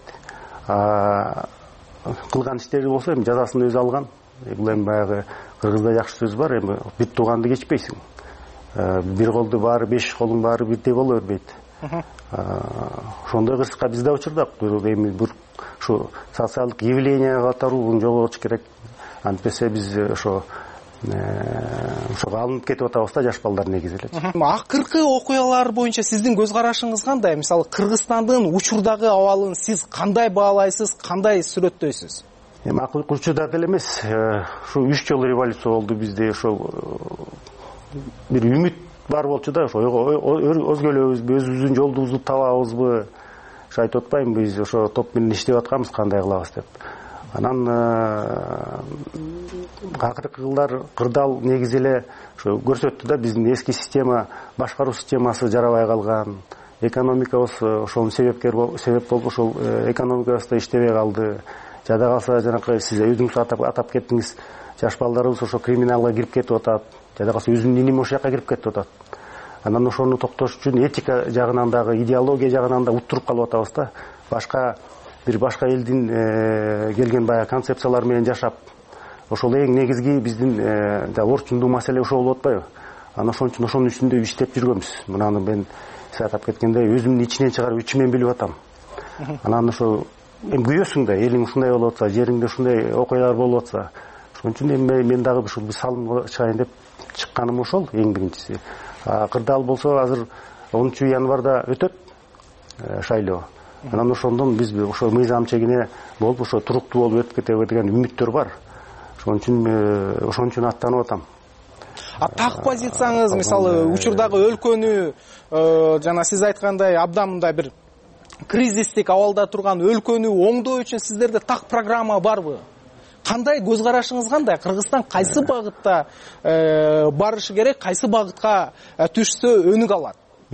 Кылган иштери болсо эми жазасын өзү алган. Бул эми баягы кыргызда жакшы сөз бар, эми бир тууганды кечпейсиң. Бир колду баары, беш колдун баары бирдей боло бербейт. Ошондой кырсыкка биз да учурдук. Эми бир ушу социалдык явлениега катаруу жол болуш керек. Антпесе биз ошо ошого алынып кетип атабыз да, жаш балдар негизи эле. Акыркы окуялар боюнча сиздин көз карашыңыз кандай? Мисалы, Кыргызстандын учурдагы абалын сиз кандай баалайсыз, кандай сүрөттөйсүз? Эми акыркы учурда деле эмес, ушу үч жол революция болду бизде. Ошол бир үмүт бар болчу да, ошо өзгөлөбүзбү, өзүбүздүн жолубузду табабызбы? Ошо айтып атпаймынбы, биз ошо топ менен иштеп атканбыз, кандай кылабыз деп. Анан акыркы жылдар кырдаал негизи эле ошо көрсөттү да, биздин эски система, башкаруу системасы жарабай калган. Экономикабыз ошонун себепкер себеп болуп, ошол экономикабыз да иштебей калды. Жада калса, жанакы сиз өзүңүз атап кеттиңиз, жаш балдарыбыз ошо криминалга кирип кетип атат. Жада калса өзүнүн иним ошол жака кирип кетип атат. Анан ошону токтош үчүн этика жагынан дагы, идеология жагынан да уттуруп калып атабыз да. Башка бир башка элдин келген баягы концепциялар менен жашап, ошол эң негизги биздин да орчундуу маселе ошол болуп атпайбы? Анан ошон үчүн ошонун үстүндө иштеп жүргөнбүз. Мунаны мен сиз атап кеткендей өзүмдүн ичинен чыгарып ичимен билип атам. Анан ошо эми күйөсүң да, элиң ушундай болуп атса, жериңде ушундай окуялар болуп атса, ошон үчүн эми мен дагы ушул бир салымга чыгайын деп чыкканым ошол эң биринчиси. Кырдаал болсо азыр онунчу январда өтөт шайлоо. Анан ошондон биз ошо мыйзам чегине болуп, ошо туруктуу болуп өтүп кетеби деген үмүттөр бар. Ошон үчүн ошон үчүн аттанып атам. А так позицияңыз, мисалы, учурдагы өлкөнү жана сиз айткандай абдан мындай бир кризистик абалда турган өлкөнү оңдоо үчүн сиздерде так программа барбы? Кандай көз карашыңыз кандай? Кыргызстан кайсы багытта барышы керек, кайсы багытка түшсө өнүк алат?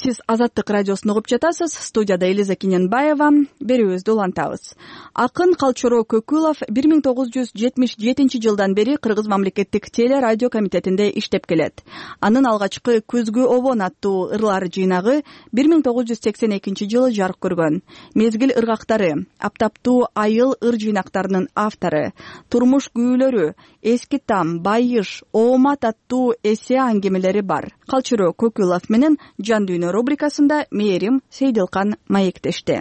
сиз Азаттык радиосун угуп жатасыз. Студияда Элиза Кененбаева. Берүүбүздү улантабыз. Акын Калчоро Көкүлов бир миң тогуз жүз жетимиш жетинчи жылдан бери Кыргыз мамлекеттик теле радио комитетинде иштеп келет. Анын алгачкы Көзгү обон аттуу ырлар жыйнагы бир миң тогуз жүз сексен экинчи жылы жарык көргөн. Мезгил ыргактары, Аптаптуу айыл ыр жыйнактарынын автору, Турмуш күүлөрү, Эски там, Байыш, Оомат аттуу эсе аңгемелери бар. Калчоро Көкүлов менен Жан дүйнө рубрикасында Мээрим Сейдилкан маектешти.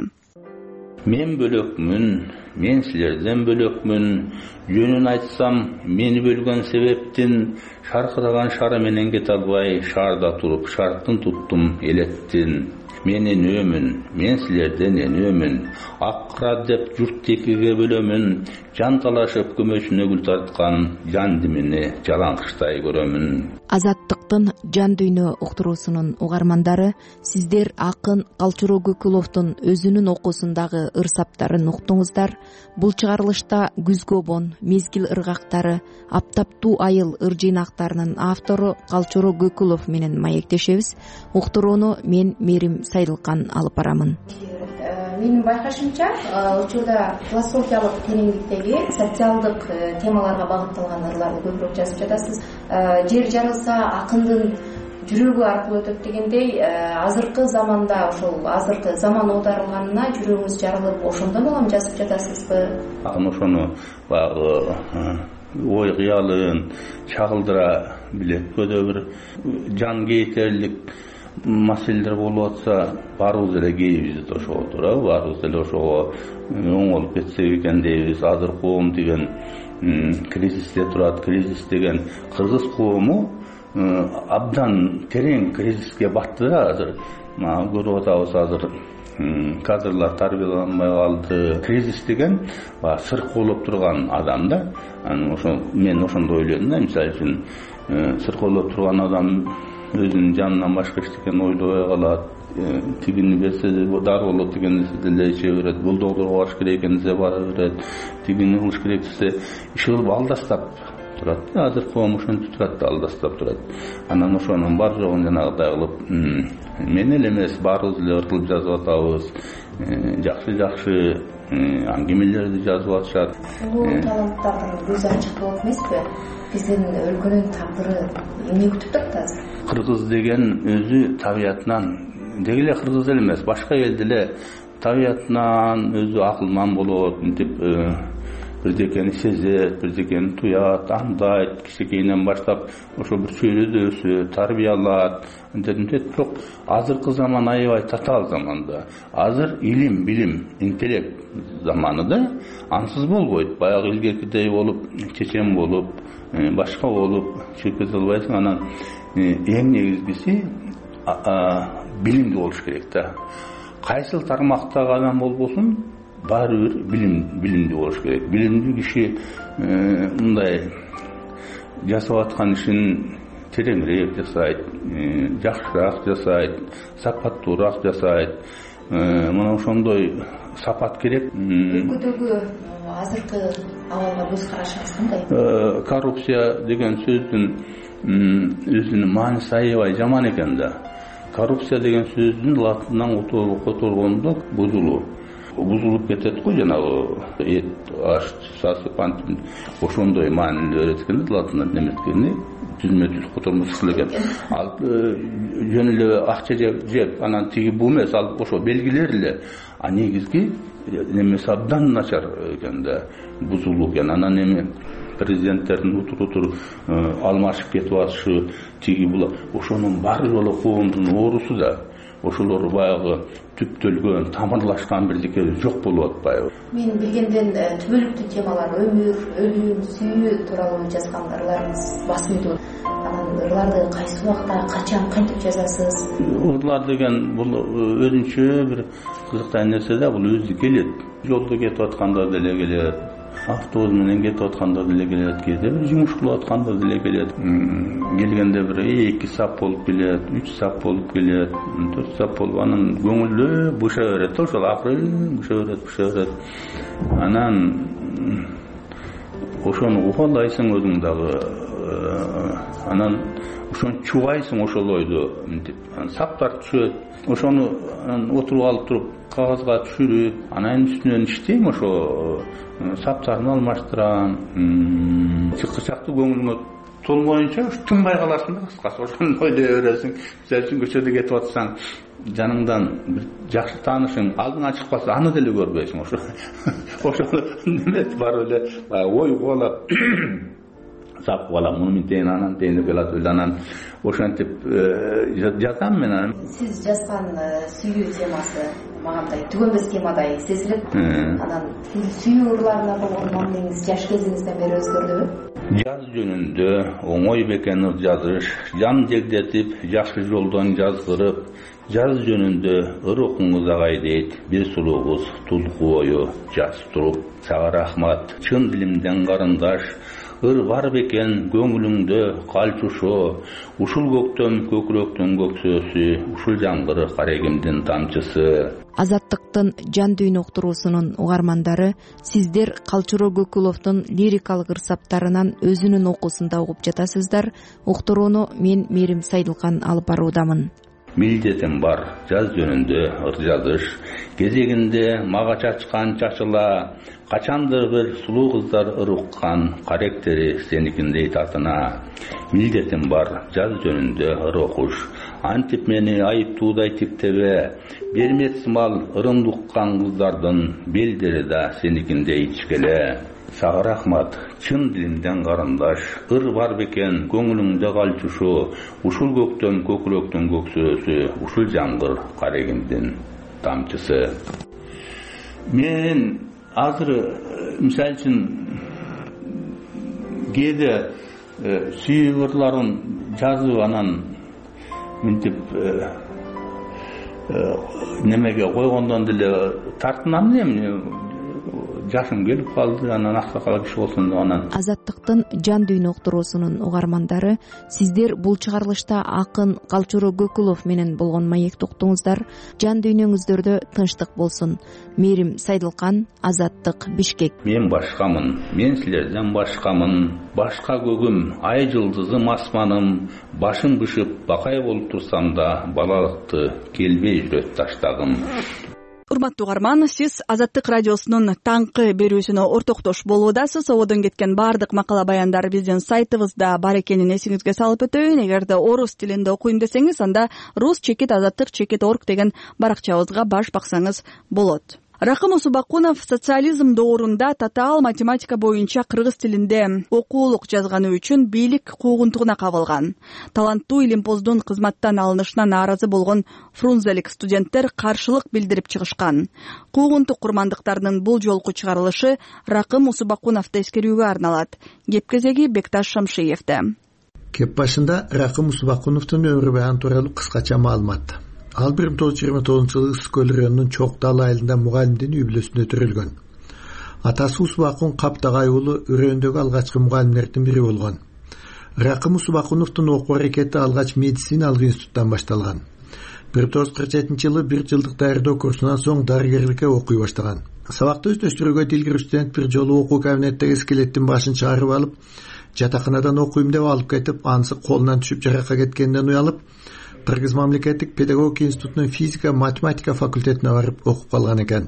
Мен бөлөкмүн, мен силерден бөлөкмүн. Жөнүн айтсам, мени бөлгөн себептин шаркыраган шары менен кете албай, шаарда туруп, шарттын туттум элеттин. Мен өнөмүн, мен силерден өнөмүн. Акра деп журт экиге бөлөмүн. Жан талашып көмөшүнө гүл тарткан жан димини жалаңкыштай көрөмүн. Азаттыктын Жан дүйнө уктуруусунун угармандары, сиздер акын Калчоро Көкүловдун өзүнүн окуусундагы ыр саптарын уктуңуздар. Бул чыгарылышта Күзгү обон, Мезгил ыргактары, Аптаптуу айыл ыр жыйнактарынын автору Калчоро Көкүлов менен маектешебиз. Уктурууну мен Мээрим Сайдылкан алып барамын. Менин байкашымча, учурда философиялык тереңдиктеги социалдык темаларга багытталган ырларды көбүрөөк жазып жатасыз. Жер жарылса акындын жүрөгү аркылуу өтөт дегендей, азыркы заманда ошол азыркы заман оодарылганына жүрөгүңүз жарылып, ошондон улам жазып жатасызбы? Акын ошону баягы ой кыялын чагылдыра билет. Көдө бир жан кейтерлик маселелер болуп атса, баарыбыз эле кейибиз ошого туурабы? Баарыбыз эле ошого оңолуп кетсек экен дейбиз. Азыр коом деген кризисте турат. Кризис деген кыргыз коому абдан терең кризиске батты да азыр. Көрүп атабыз азыр кадрлар тарбияланбай калды. Кризис деген сырк болуп турган адам да. Ошо мен ошондой ойлойм да. Мисалы үчүн сырк болуп турган адам өзүнүн жанынан башка эчтекен ойлобой калат. Тигини берсе дар болот деген нерседе эле иче берет. Бул доктурга барыш керек экен десе бара берет. Тигини кылыш керек десе иши кылып алдастап турат. Азыр коом ошентип турат да, алдастап турат. Анан ошонун бар жогун жанагыдай кылып, мен эле эмес, баарыбыз эле ыртылып жазып атабыз. Жакшы-жакшы аңгемелерди жазып атышат. Улуу таланттардын көзү ачык болот эмеспи? Биздин өлкөнүн тагдыры эмне күтүп турат азыр? Кыргыз деген өзү табиятынан, деги эле кыргыз эле эмес, башка элде эле табиятынан өзү акылман болот, мынтип бирдекени сезет, бирдекени туят, андайт, кичинекейинен баштап ошо бир чөйрөдө өсөт, тарбиялат, мынтет. Бирок азыркы заман аябай татаал заманда. Азыр илим, билим, интеллект заманы да, ансыз болбойт. Баягы илгеркидей болуп, чечен болуп, башка болуп чыгып кете албайсың. Анан эң негизгиси билимдүү болуш керек да. Кайсыл тармактагы адам болбосун, баары бир билим билимдүү болуш керек. Билимдүү киши мындай жасап аткан ишин тереңирээк жасайт, жакшыраак жасайт, сапаттуураак жасайт. Мына ошондой сапат керек. Өлкөдөгү азыркы абалга көз карашыңыз кандай? Коррупция деген сөздүн өзүнүн мааниси аябай жаман экен да. Коррупция деген сөздүн латындан которгондо бузулуу. Бузулуп кетет го, жанагы эт, аш, сасып антип ошондой маанилүү берет экен да латындан неметкени. Жүзмө-жүз котормуш экен. Ал жөн эле акча жеп, анан тиги бул эмес, ал ошо белгилер эле. А негизги немеси абдан начар экен да, бузулуу экен. Анан эми президенттердин утур-утур алмашып кетип атышы, тиги бул ошонун баары жолу коомдун оорусу да. Ошолор баягы түптөлгөн, тамырлашкан бирдеке жок болуп атпайбы? Мен билгенден түбөлүктүү темалар, өмүр, өлүм, сүйүү тууралуу жазган ырларыңыз басымдуу. Анан ырларды кайсы убакта, качан, кантип жазасыз? Ырлар деген бул өзүнчө бир кызыктай нерсе да, бул өзү келет. Жолдо кетип атканда деле келет. Автобус менен кетип атканда деле келет, кээде бир жумуш кылып атканда деле келет. Келгенде бир эки сап болуп келет, үч сап болуп келет, төрт сап болуп, анан көңүлдө быша берет, ошол акырын быша берет, быша берет. Анан ошону угалайсың өзүң дагы анан ошону чубайсың, ошол ойду мынтип саптар түшөт. Ошону отуруп алып туруп кагазга түшүрүп, анан үстүнөн иштейм, ошо саптарын алмаштырам. Чыкычакты көңүлүңө толмоюнча тынбай каласың да, кыскасы ошону ойлой бересиң. Мисалы үчүн көчөдө кетип атсаң, жаныңдан бир жакшы таанышың алдыңа чыкпаса, аны деле көрбөйсүң. Ошо ошону неме бар эле ой кубалап сап кубалап муну мынтейин, анан тейин деп келат эле. Анан ошентип жазам мен. Анан сиз жазган сүйүү темасы мага мындай түгөнбөс темадай сезилет. Анан сүйүү ырларына болгон мамилеңиз жаш кезиңизден бери өзгөрдүбү? Жаз жөнүндө оңой бекен ыр жазыш, жан жегдетип жакшы жолдон жазгырып, жаз жөнүндө ыр окуңуз агай дейт бир сулуугуз тулку бою жаз туруп. Сага рахмат, чын дилимден карындаш, ыр бар бекен көңүлүңдө калчушо, ушул көктөм көкүрөктүн көксөөсү, ушул жаңгыр карегимдин тамчысы. Азаттыктын жан дүйнө уктуруусунун угармандары, сиздер Калчуроо Көкүловдун лирикалык ырсаптарынан өзүнүн окуусунда угуп жатасыздар. Уктурууну мен Мээрим Сайдылкан алып баруудамын. Милдетим бар жаз жөнүндө ыр жазыш, кезегинде мага чачкан чачыла, качандыр бир сулуу кыздар ыр уккан, каректери сеникиндей татына. Милдетим бар жаз жөнүндө ыр окуш, антип мени айыптуудай типтебе, бермек сымал ырымды уккан кыздардын белдери да сеникиндей ичкеле. Сага рахмат, чын дилимден карындаш, ыр бар бекен көңүлүңдө калчушу, ушул көктөм көкүрөктүн көксөөсү, ушул жаңгыр карегимдин тамчысы. Мен азыр мисалы үчүн кээде сүйүү ырларын жазып анан мынтип немеге койгондон деле тартынам элем. Жашым келип калды, анан аксакал киши болсун деп анан. Азаттыктын жан дүйнө уктуруусунун угармандары, сиздер бул чыгарылышта акын Калчуроо Көкүлов менен болгон маекти уктуңуздар. Жан дүйнөңүздөрдө тынчтык болсун. Мээрим Сайдылкан, Азаттык, Бишкек. Мен башкамын, мен силерден башкамын. Башка көгүм, ай жылдызым асманым, башым бышып бакай болуп турсам да, балалыкты келбей жүрөт таштагым. Урматтуу угарман, сиз Азаттык радиосунун таңкы берүүсүнө ортоктош болуудасыз. Ободон кеткен баардык макала баяндар биздин сайтыбызда бар экенин эсиңизге салып өтөйүн. Эгерде орус тилинде окуйм десеңиз, анда рус чекит азаттык чекит орг деген баракчабызга баш баксаңыз болот. Рахым Усубакунов социализм доорунда татаал математика боюнча кыргыз тилинде окуулук жазганы үчүн бийлик куугунтугуна кабылган. Таланттуу илимпоздун кызматтан алынышына нааразы болгон фрунзелик студенттер каршылык билдирип чыгышкан. Куугунтук курмандыктарынын бул жолку чыгарылышы Рахым Усубакуновду эскерүүгө арналат. Кеп кезеги Бекташ Шамшиевде. Кеп башында Рахым Усубакуновдун өмүр баяны тууралуу кыскача маалымат. Ал бир миң тогуз жүз жыйырма тогузунчу жылы Ысыкөл районунун Чоктал айылында мугалимдин үй бүлөсүндө төрөлгөн. Атасы Усубакун Каптагай уулу өрөөндөгү алгачкы мугалимдердин бири болгон. Рахым Усубакуновдун окуу аракети алгач медициналык институттан башталган. бир миң тогуз жүз кырк жетинчи жылы бир жылдык даярдоо курсунан соң дарыгерликке окуй баштаган. Сабакты өздөштүрүүгө дилгир студент бир жолу окуу кабинеттеги скелеттин башын чыгарып алып, жатаканадан окуйм деп алып кетип, анысы колунан түшүп жаракка кеткенден уялып, Кыргыз мамлекеттик педагогика институтунун физика математика факультетине барып окуп калган экен.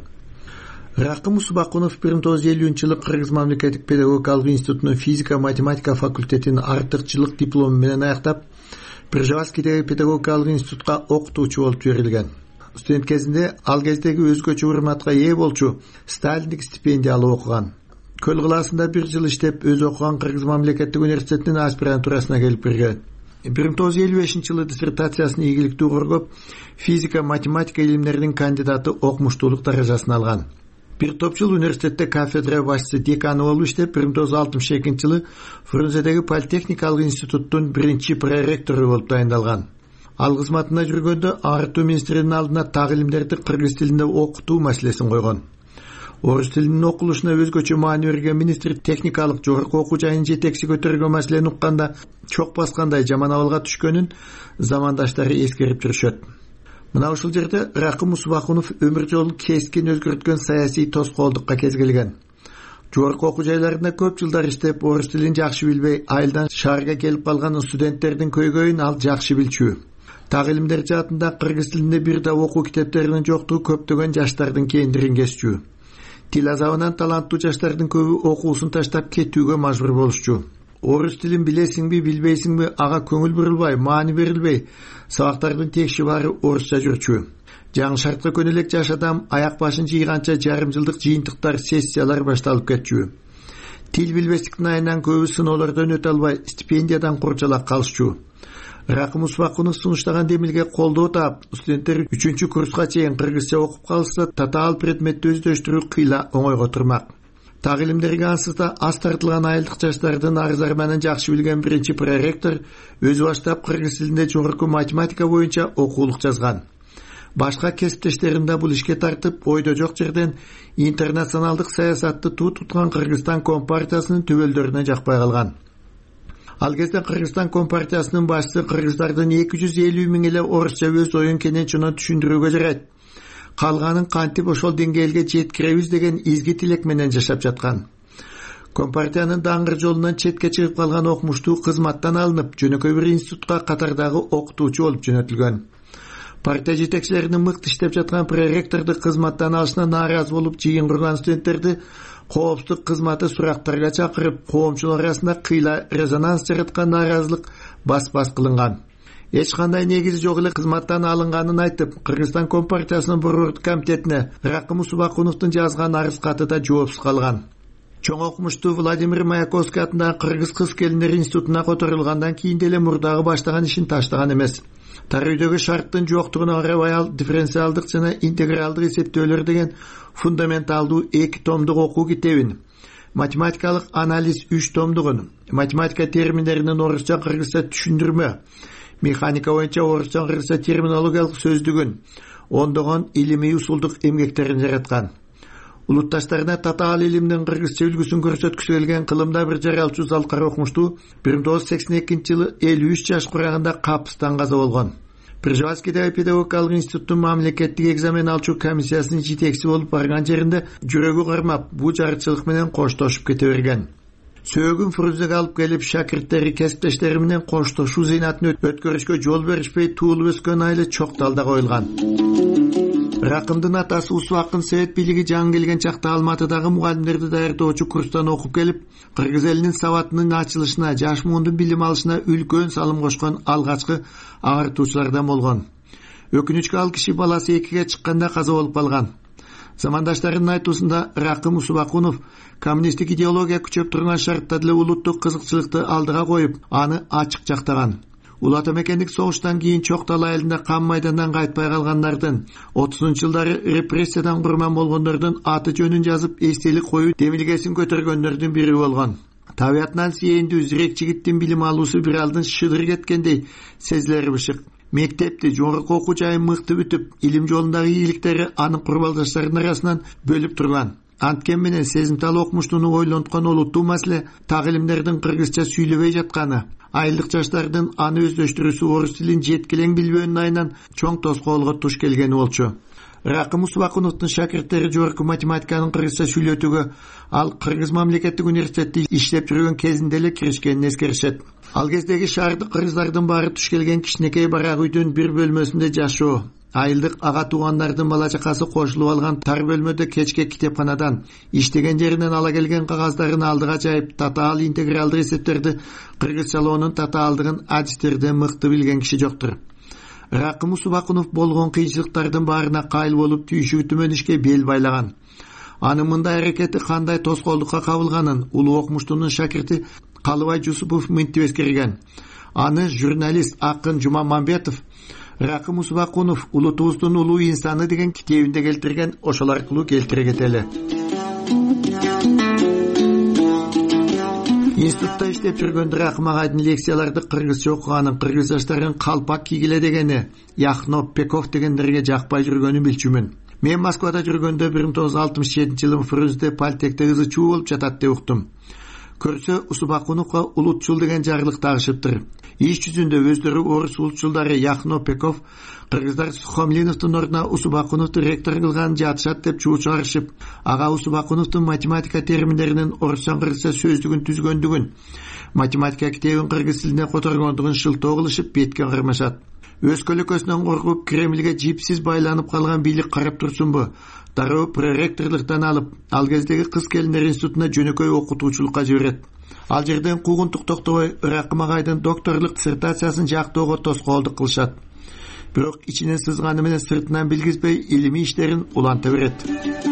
Рахым Усубакунов бир миң тогуз жүз элүүнчү жылы Кыргыз мамлекеттик педагогикалык институтунун физика математика факультетин артыкчылык диплому менен аяктап, Пржеваскийдеги педагогикалык институтка окутуучу болуп жиберилген. Студент кезинде ал кездеги өзгөчө урматка ээ болчу Сталиндик стипендия алып окуган. Көл кылаасында бир жыл иштеп, өзү окуган Кыргыз мамлекеттик университетинин аспирантурасына келип кирген. бир миң тогуз жүз элүү бешинчи жылы диссертациясын ийгиликтүү коргоп, физика математика илимдеринин кандидаты окумуштуулук даражасын алган. Бир топ жыл университетте кафедра башчысы деканы болуп иштеп, бир миң тогуз жүз алтымыш экинчи жылы Фрунзедеги политехникалык институттун биринчи проректору болуп дайындалган. Ал кызматында жүргөндө Агартуу министринин алдына так илимдерди кыргыз тилинде окутуу маселесин койгон. Орус тилинин окулушуна өзгөчө маани берген министр техникалык жогорку окуу жайынын жетекчи көтөргөн маселени укканда чок баскандай жаман абалга түшкөнүн замандаштары эскерип жүрүшөт. Мына ушул жерде Рахым Усубакунов өмүр жолун кескин өзгөрткөн саясий тоскоолдукка кезгелген. жогорку окуу жайларында көп жылдар иштеп орус тилин жакшы билбей айылдан шаарга келип калган студенттердин көйгөйүн ал жакшы билчү. Так илимдер жаатында кыргыз тилинде бир да окуу китептеринин жоктугу көптөгөн жаштардын кээндирин кесчү. Тил азабынан таланттуу жаштардын көбү окуусун таштап кетүүгө мажбур болушчу. Орус тилин билесиңби, билбейсиңби, ага көңүл бурулбай, маани берилбей, сабактардын текши баары орусча жүрчү. Жаңы шартка көнөлөк жаш адам аяк башын жыйганча жарым жылдык жыйынтыктар, сессиялар башталып кетчү. Тил билбестиктин айынан көбү сыноолордон өтө албай, стипендиядан курчалак калышчу. Ракым Усубакунов сунуштаган демилге колдоо таап, студенттер үчүнчү курска чейин кыргызча окуп калышса, татаал предметти өздөштүрүү кыйла оңойго турмак. Так илимдерге ансызда аз тартылган айылдык жаштардын арыз арманын жакшы билген биринчи проректор өзү баштап кыргыз тилинде жогорку математика боюнча окуулук жазган. Башка кесиптештерин бул ишке тартып, ойдо жок жерден интернационалдык саясатты туу туткан Кыргызстан Компартиясынын төбөлдөрүнө жакпай калган. Ал кезде Кыргызстан Компартиясынын башчысы кыргыздардын эки жүз элүү миң эле орусча өз оюн кенен чоно түшүндүрүүгө жарайт. Калганын кантип ошол деңгээлге жеткиребиз деген изги тилек менен жашап жаткан. Компартиянын даңгыр жолунан четке чыгып калган окумуштуу кызматтан алынып, жөнөкөй бир институтка катардагы окутуучу болуп жөнөтүлгөн. Партия жетекчилеринин мыкты иштеп жаткан проректорду кызматтан алышына нааразы болуп жыйын курган студенттерди коопсуздук кызматы сурактарга чакырып, коомчулар арасында кыйла резонанс жараткан нааразылык бас-бас кылынган. Эч кандай негизи жок эле кызматтан алынганын айтып, Кыргызстан Компартиясынын борбордук комитетине Ракым Усубакуновдун жазган арыз каты да жоопсуз калган. Чоң окумуштуу Владимир Маяковский атындагы Кыргыз кыз келиндер институтуна которулгандан кийин деле мурдагы баштаган ишин таштаган эмес. Тар үйдөгү шарттын жоктугуна карабай ал дифференциалдык жана интегралдык эсептөөлөр деген фундаменталдуу эки томдук окуу китебин, математикалык анализ үч томдугун, математика терминдеринин орусча кыргызча түшүндүрмө, механика боюнча орусча кыргызча терминологиялык сөздүгүн, ондогон илимий усулдук эмгектерин жараткан. Улутташтарына татаал илимдин кыргызча үлгүсүн көрсөткүсү келген кылымда бир жаралчу залкар окумуштуу бир миң тогуз жүз сексен экинчи жылы элүү үч жаш курагында капыстан каза болгон. Пржевальскийдеги педагогикалык институттун мамлекеттик экзамен алчу комиссиясынын жетекчиси болуп барган жеринде жүрөгү кармап, бул жарычылык менен коштошуп кете берген. Сөөгүн Фрунзеге алып келип, шакирттери, кесиптештери менен коштошуу зыйнатын өткөрүшкө жол беришпей, туулуп өскөн айылы Чокталда коюлган. Ракымдын атасы Усубакын совет бийлиги жаңы келген чакта Алматыдагы мугалимдерди даярдоочу курстан окуп келип, кыргыз элинин сабатынын ачылышына, жаш муундун билим алышына үлкөн салым кошкон алгачкы агартуучулардан болгон. Өкүнүчкө ал киши баласы экиге чыкканда каза болуп калган. Замандаштарынын айтуусунда Ракым Усубакунов коммунисттик идеология күчөп турган шартта деле улуттук кызыкчылыкты алдыга коюп, аны ачык жактаган. Улут мекендик согуштан кийин Чоктал айылында кан майдандан кайтпай калгандардын, отузунчу жылдары репрессиядан курман болгондордун аты жөнүн жазып, эстелик коюу демилгесин көтөргөндөрдүн бири болгон. Табиятынан сүйөндүү зирек жигиттин билим алуусу бир алдын шыдыр кеткендей сезилери бышык. Мектепти, жогорку окуу жайын мыкты бүтүп, илим жолундагы ийгиликтери анын курбалдаштарынын арасынан бөлүп турган. Анткен менен сезимтал окумуштууну ойлонткон олуттуу маселе так илимдердин кыргызча сүйлөбөй жатканы, айылдык жаштардын аны өздөштүрүүсү орус тилин жеткилең билбөөнүн айынан чоң тоскоолго туш келгени болчу. Ракым Усубакуновдун шакирттери жогорку математиканын кыргызча сүйлөтүүгө ал Кыргыз мамлекеттик университетте иштеп жүргөн кезинде эле киришкенин эскеришет. Ал кездеги шаардык кыргыздардын баары туш келген кичинекей барак үйдүн бир бөлмөсүндө жашоо, айылдык ага туугандардын бала чакасы кошулуп алган тар бөлмөдө кечке китепканадан иштеген жеринен ала келген кагаздарын алдыга жайып, татаал интегралдык эсептерди кыргызчалоонун татаалдыгын адистерден мыкты билген киши жоктур. Ракым Усубакунов болгон кыйынчылыктардын баарына кайыл болуп, түйшүгү төмөн ишке бел байлаган. Анын мындай аракети кандай тоскоолдукка кабылганын улуу окумуштуунун шакирти Калыбай Жусупов мынтип эскерген. Аны журналист Акын Жумамамбетов Ракым Усубакунов улутубуздун улуу инсаны деген китебинде келтирген, ошол аркылуу келтире кетели. Институтта иштеп жүргөндө Ракым агайдын лекцияларды кыргызча окуганын, кыргыз жаштарын калпак кийгиле дегени, Яхнов, Пеков дегендерге жакпай жүргөнүн билчүмүн. Мен Москвада жүргөндө бир миң тогуз жүз алтымыш жетинчи жылы Фрунзе Пальтекте ызы чуу болуп жатат деп уктум. көрсө Усубакуновго улутчул деген жарлык тагышыптыр. Иш жүзүндө өздөрү орус улутчулдары Яхно Пеков кыргыздар Сухомлиновдун ордуна Усубакуновду ректор кылган жатышат деп чуу чыгарышып, ага Усубакуновдун математика терминдеринин орусча-кыргызча сөздүгүн түзгөндүгүн, математика китебин кыргыз тилине которгондугун шылтоо кылышып бетке кырмашат. Өз көлөкөсүнөн коркуп Кремльге жипсиз байланып калган бийлик карап турсунбу? Дароо проректорлуктан алып, ал кездеги кыз келиндер институтуна жөнөкөй окутуучулукка жиберет. Ал жерден куугунтук токтобой Ыракым агайдын докторлук диссертациясын жактоого тоскоолдук кылышат. Бирок ичинен сызганы менен сыртынан билгизбей илимий иштерин уланта берет.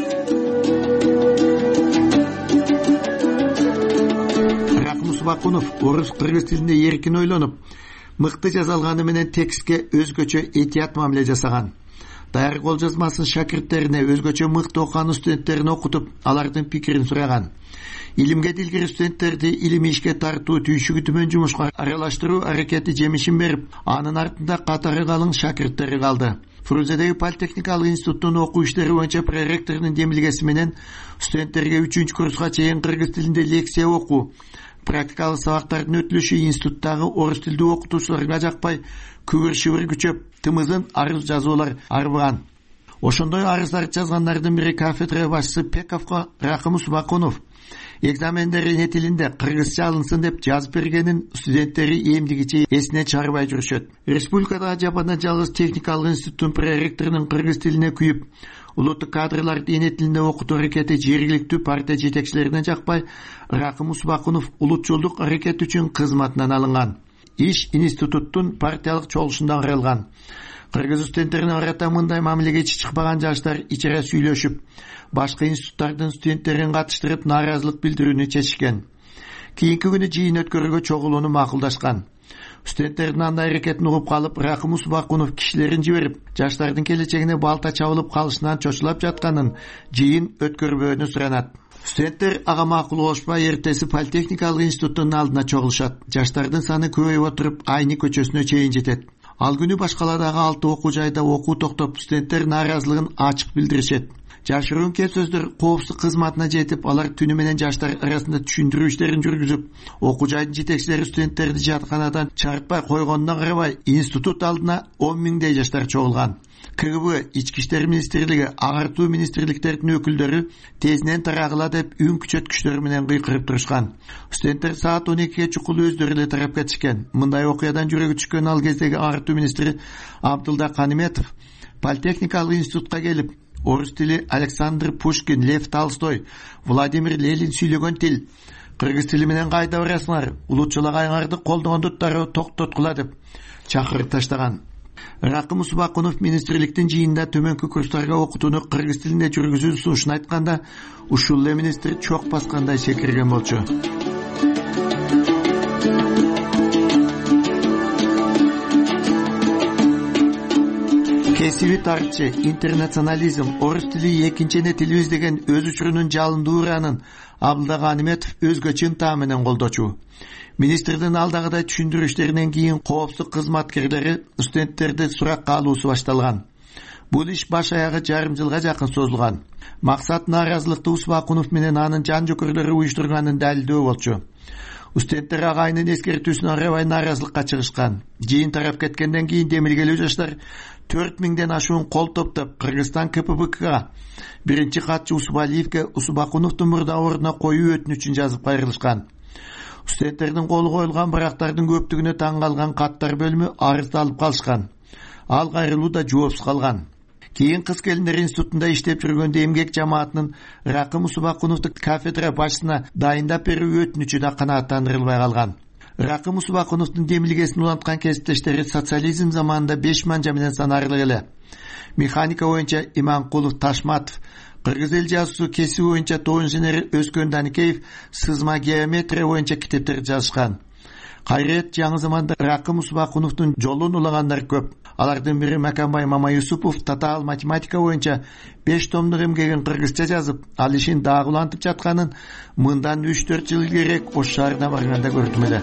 Ыракым Усубакунов орус кыргыз тилинде эркин ойлонуп, мыкты жазалганы менен текстке өзгөчө этият мамиле жасаган. Даяр кол жазмасын шакирттерине өзгөчө мыкты окуган студенттерине окутуп, алардын пикирин сураган. Илимге дилгири студенттерди илимий ишке тартуу, түйшүгү төмөн жумушка аралаштыруу аракети жемишин берип, анын артында катары калың шакирттери калды. Фрунзедеги политехникалык институттун окуу иштери боюнча проректорунун демилгеси менен студенттерге үчүнчү курска чейин кыргыз тилинде лекция окуу, практикалык сабактардын өтүлүшү институттагы орус тилдүү окутуучуларга жакпай, күбүр-шүбүр күчөп, тымызын арыз жазуулар арбыган. Ошондой арыздарды жазгандардын бири кафедра башчысы Пековго Ракым Усубакунов экзамендер эне тилинде кыргызча алынсын деп жазып бергенин студенттери эмдигиче эсинен чыгарбай жүрүшөт. Республикадагы жападан жалгыз техникалык институттун проректорунун кыргыз тилине күйүп, улуттук кадрларды эне тилинде окутуу аракети жергиликтүү партия жетекчилерине жакпай, Ракым Усубакунов улутчулдук аракет үчүн кызматынан алынган. Иш институттун партиялык чогулушунда каралган. Кыргыз студенттерине карата мындай мамилеге чыкпаган жаштар ичере сүйлөшүп, башка институттардын студенттерин катыштырып нааразылык билдирүүнү чечишкен. Кийинки күнү жыйын өткөрүүгө чогулууну макулдашкан. Студенттердин андай аракетин угуп калып, Ракым Усубакунов кишилерин жиберип, жаштардын келечегине балта чабылып калышынан чочулап жатканын жыйын өткөрбөөнү суранат. Студенттер ага макул болушпай эртеси политехникалык институттун алдына чогулушат. Жаштардын саны көбөйүп отуруп, Айны көчөсүнө чейин жетет. Ал күнү башкаладагы алты окуу жайда окуу токтоп, студенттер нааразылыгын ачык билдиришет. Жашыруун кеп сөздөр коопсуздук кызматына жетип, алар түнү менен жаштар арасында түшүндүрүү иштерин жүргүзүп, окуу жайдын жетекчилери студенттерди жатканадан чарпай койгонуна карабай, институт алдына он миңдей жаштар чогулган. КГБ, Ички иштер министрлиги, агартуу министрликтердин өкүлдөрү тезинен тарагыла деп үн күчөткүчтөр менен кыйкырып турушкан. Студенттер саат он экиге чукул өздөрү эле тарап кетишкен. Мындай окуядан жүрөгү түшкөн ал кездеги агартуу министри Абдылда Каниметов политехникалык институтка келип, орус тили Александр Пушкин, Лев Толстой, Владимир Ленин сүйлөгөн тил, кыргыз тили менен кайда барасыңар, улутчулагайыңарды колдогонду дароо токтоткула деп чакырып таштаган. Ракым Усубакунов министрликтин жыйында төмөнкү курстарга окутууну кыргыз тилинде жүргүзүүнү сунушун айтканда, ушул эле министр чок баскандай секирген болчу. Кесиби тарчы, интернационализм, орус тили экинчи эне тилибиз деген өз учурунун жалындуу уранын Абдылда Каниметов өзгөчө ынтаа менен колдочу. Министрдин алдагыдай түшүндүрүү иштеринен кийин коопсуздук кызматкерлери студенттерди суракка алуусу башталган. Бул иш баш аягы жарым жылга жакын созулган. Максат нааразылыкты Усубакунов менен анын жан жокурлары уюштурганын далилдөө болчу. Студенттер агайынын эскертүүсүнө карабай нааразылыкка чыгышкан. Жыйын тарап кеткенден кийин демилгелүү жаштар төрт миңден ашуун кол топтоп Кыргызстан КПБКга биринчи катчы Усубалиевге Усубакуновдун мурда ордуна коюу өтүнүчүн жазып кайрылышкан. Студенттердин колу коюлган барактардын көптүгүнө таң калган каттар бөлүмү арызды алып калышкан. Ал кайрылуу да жоопсуз калган. Кийин кыз келиндер институтунда иштеп жүргөндө эмгек жамаатынын Ракым Усубакуновду кафедра башчысына дайындап берүү өтүнүчү да канааттандырылбай калган. Ракым Усубакуновдун демилгесин уланткан кесиптештери социализм заманында беш манжа менен санарлык эле. Механика боюнча Иманкулов, Ташматов, кыргыз эл жазуусу кесиби боюнча тогузунчу инженер Өскөн Даникеев сызма геометрия боюнча китептер жазышкан. Кайрет жаңы заманда Ракым Усубакуновдун жолун улагандар көп. Алардын бири Маканбай Мамаюсупов татаал математика боюнча беш томдук эмгегин кыргызча жазып, ал ишин дагы улантып жатканын мындан үч төрт жыл илгерээк Ош шаарына барганда көрдүм эле.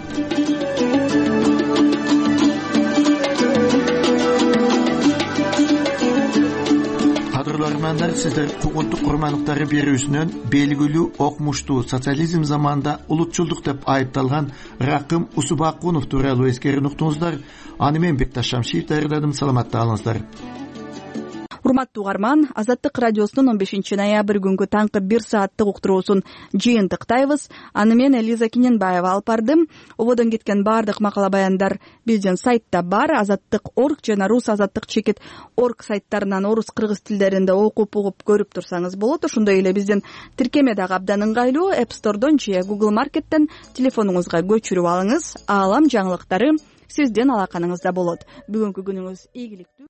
Кадрлар, угармандар, сиздер кукулдук курмандыктары берүүсүнөн белгилүү окумуштуу социализм заманында улутчулдук деп айыпталган Ракым Усубакунов тууралуу эскерин уктуңуздар. Аны мен Бекташ Шамшиев даярдадым. Саламатта калыңыздар. Урматтуу угарман, Азаттык радиосунун он бешинчи ноябрь күнгү таңкы бир сааттык уктуруусун жыйынтыктайбыз. Аны мен Элиза Киненбаева алып бардым. Ободон кеткен баардык макала баяндар биздин сайтта бар. Азаттык точка орг жана Рус азаттык чекит орг сайттарынан орус, кыргыз тилдеринде окуп угуп көрүп турсаңыз болот. Ошондой эле биздин тиркеме дагы абдан ыңгайлуу. App Store'дон же Google Market'тен телефонуңузга көчүрүп алыңыз. Аалам жаңылыктары сиздин алаканыңызда болот. Бүгүнкү күнүңүз ийгиликтүү.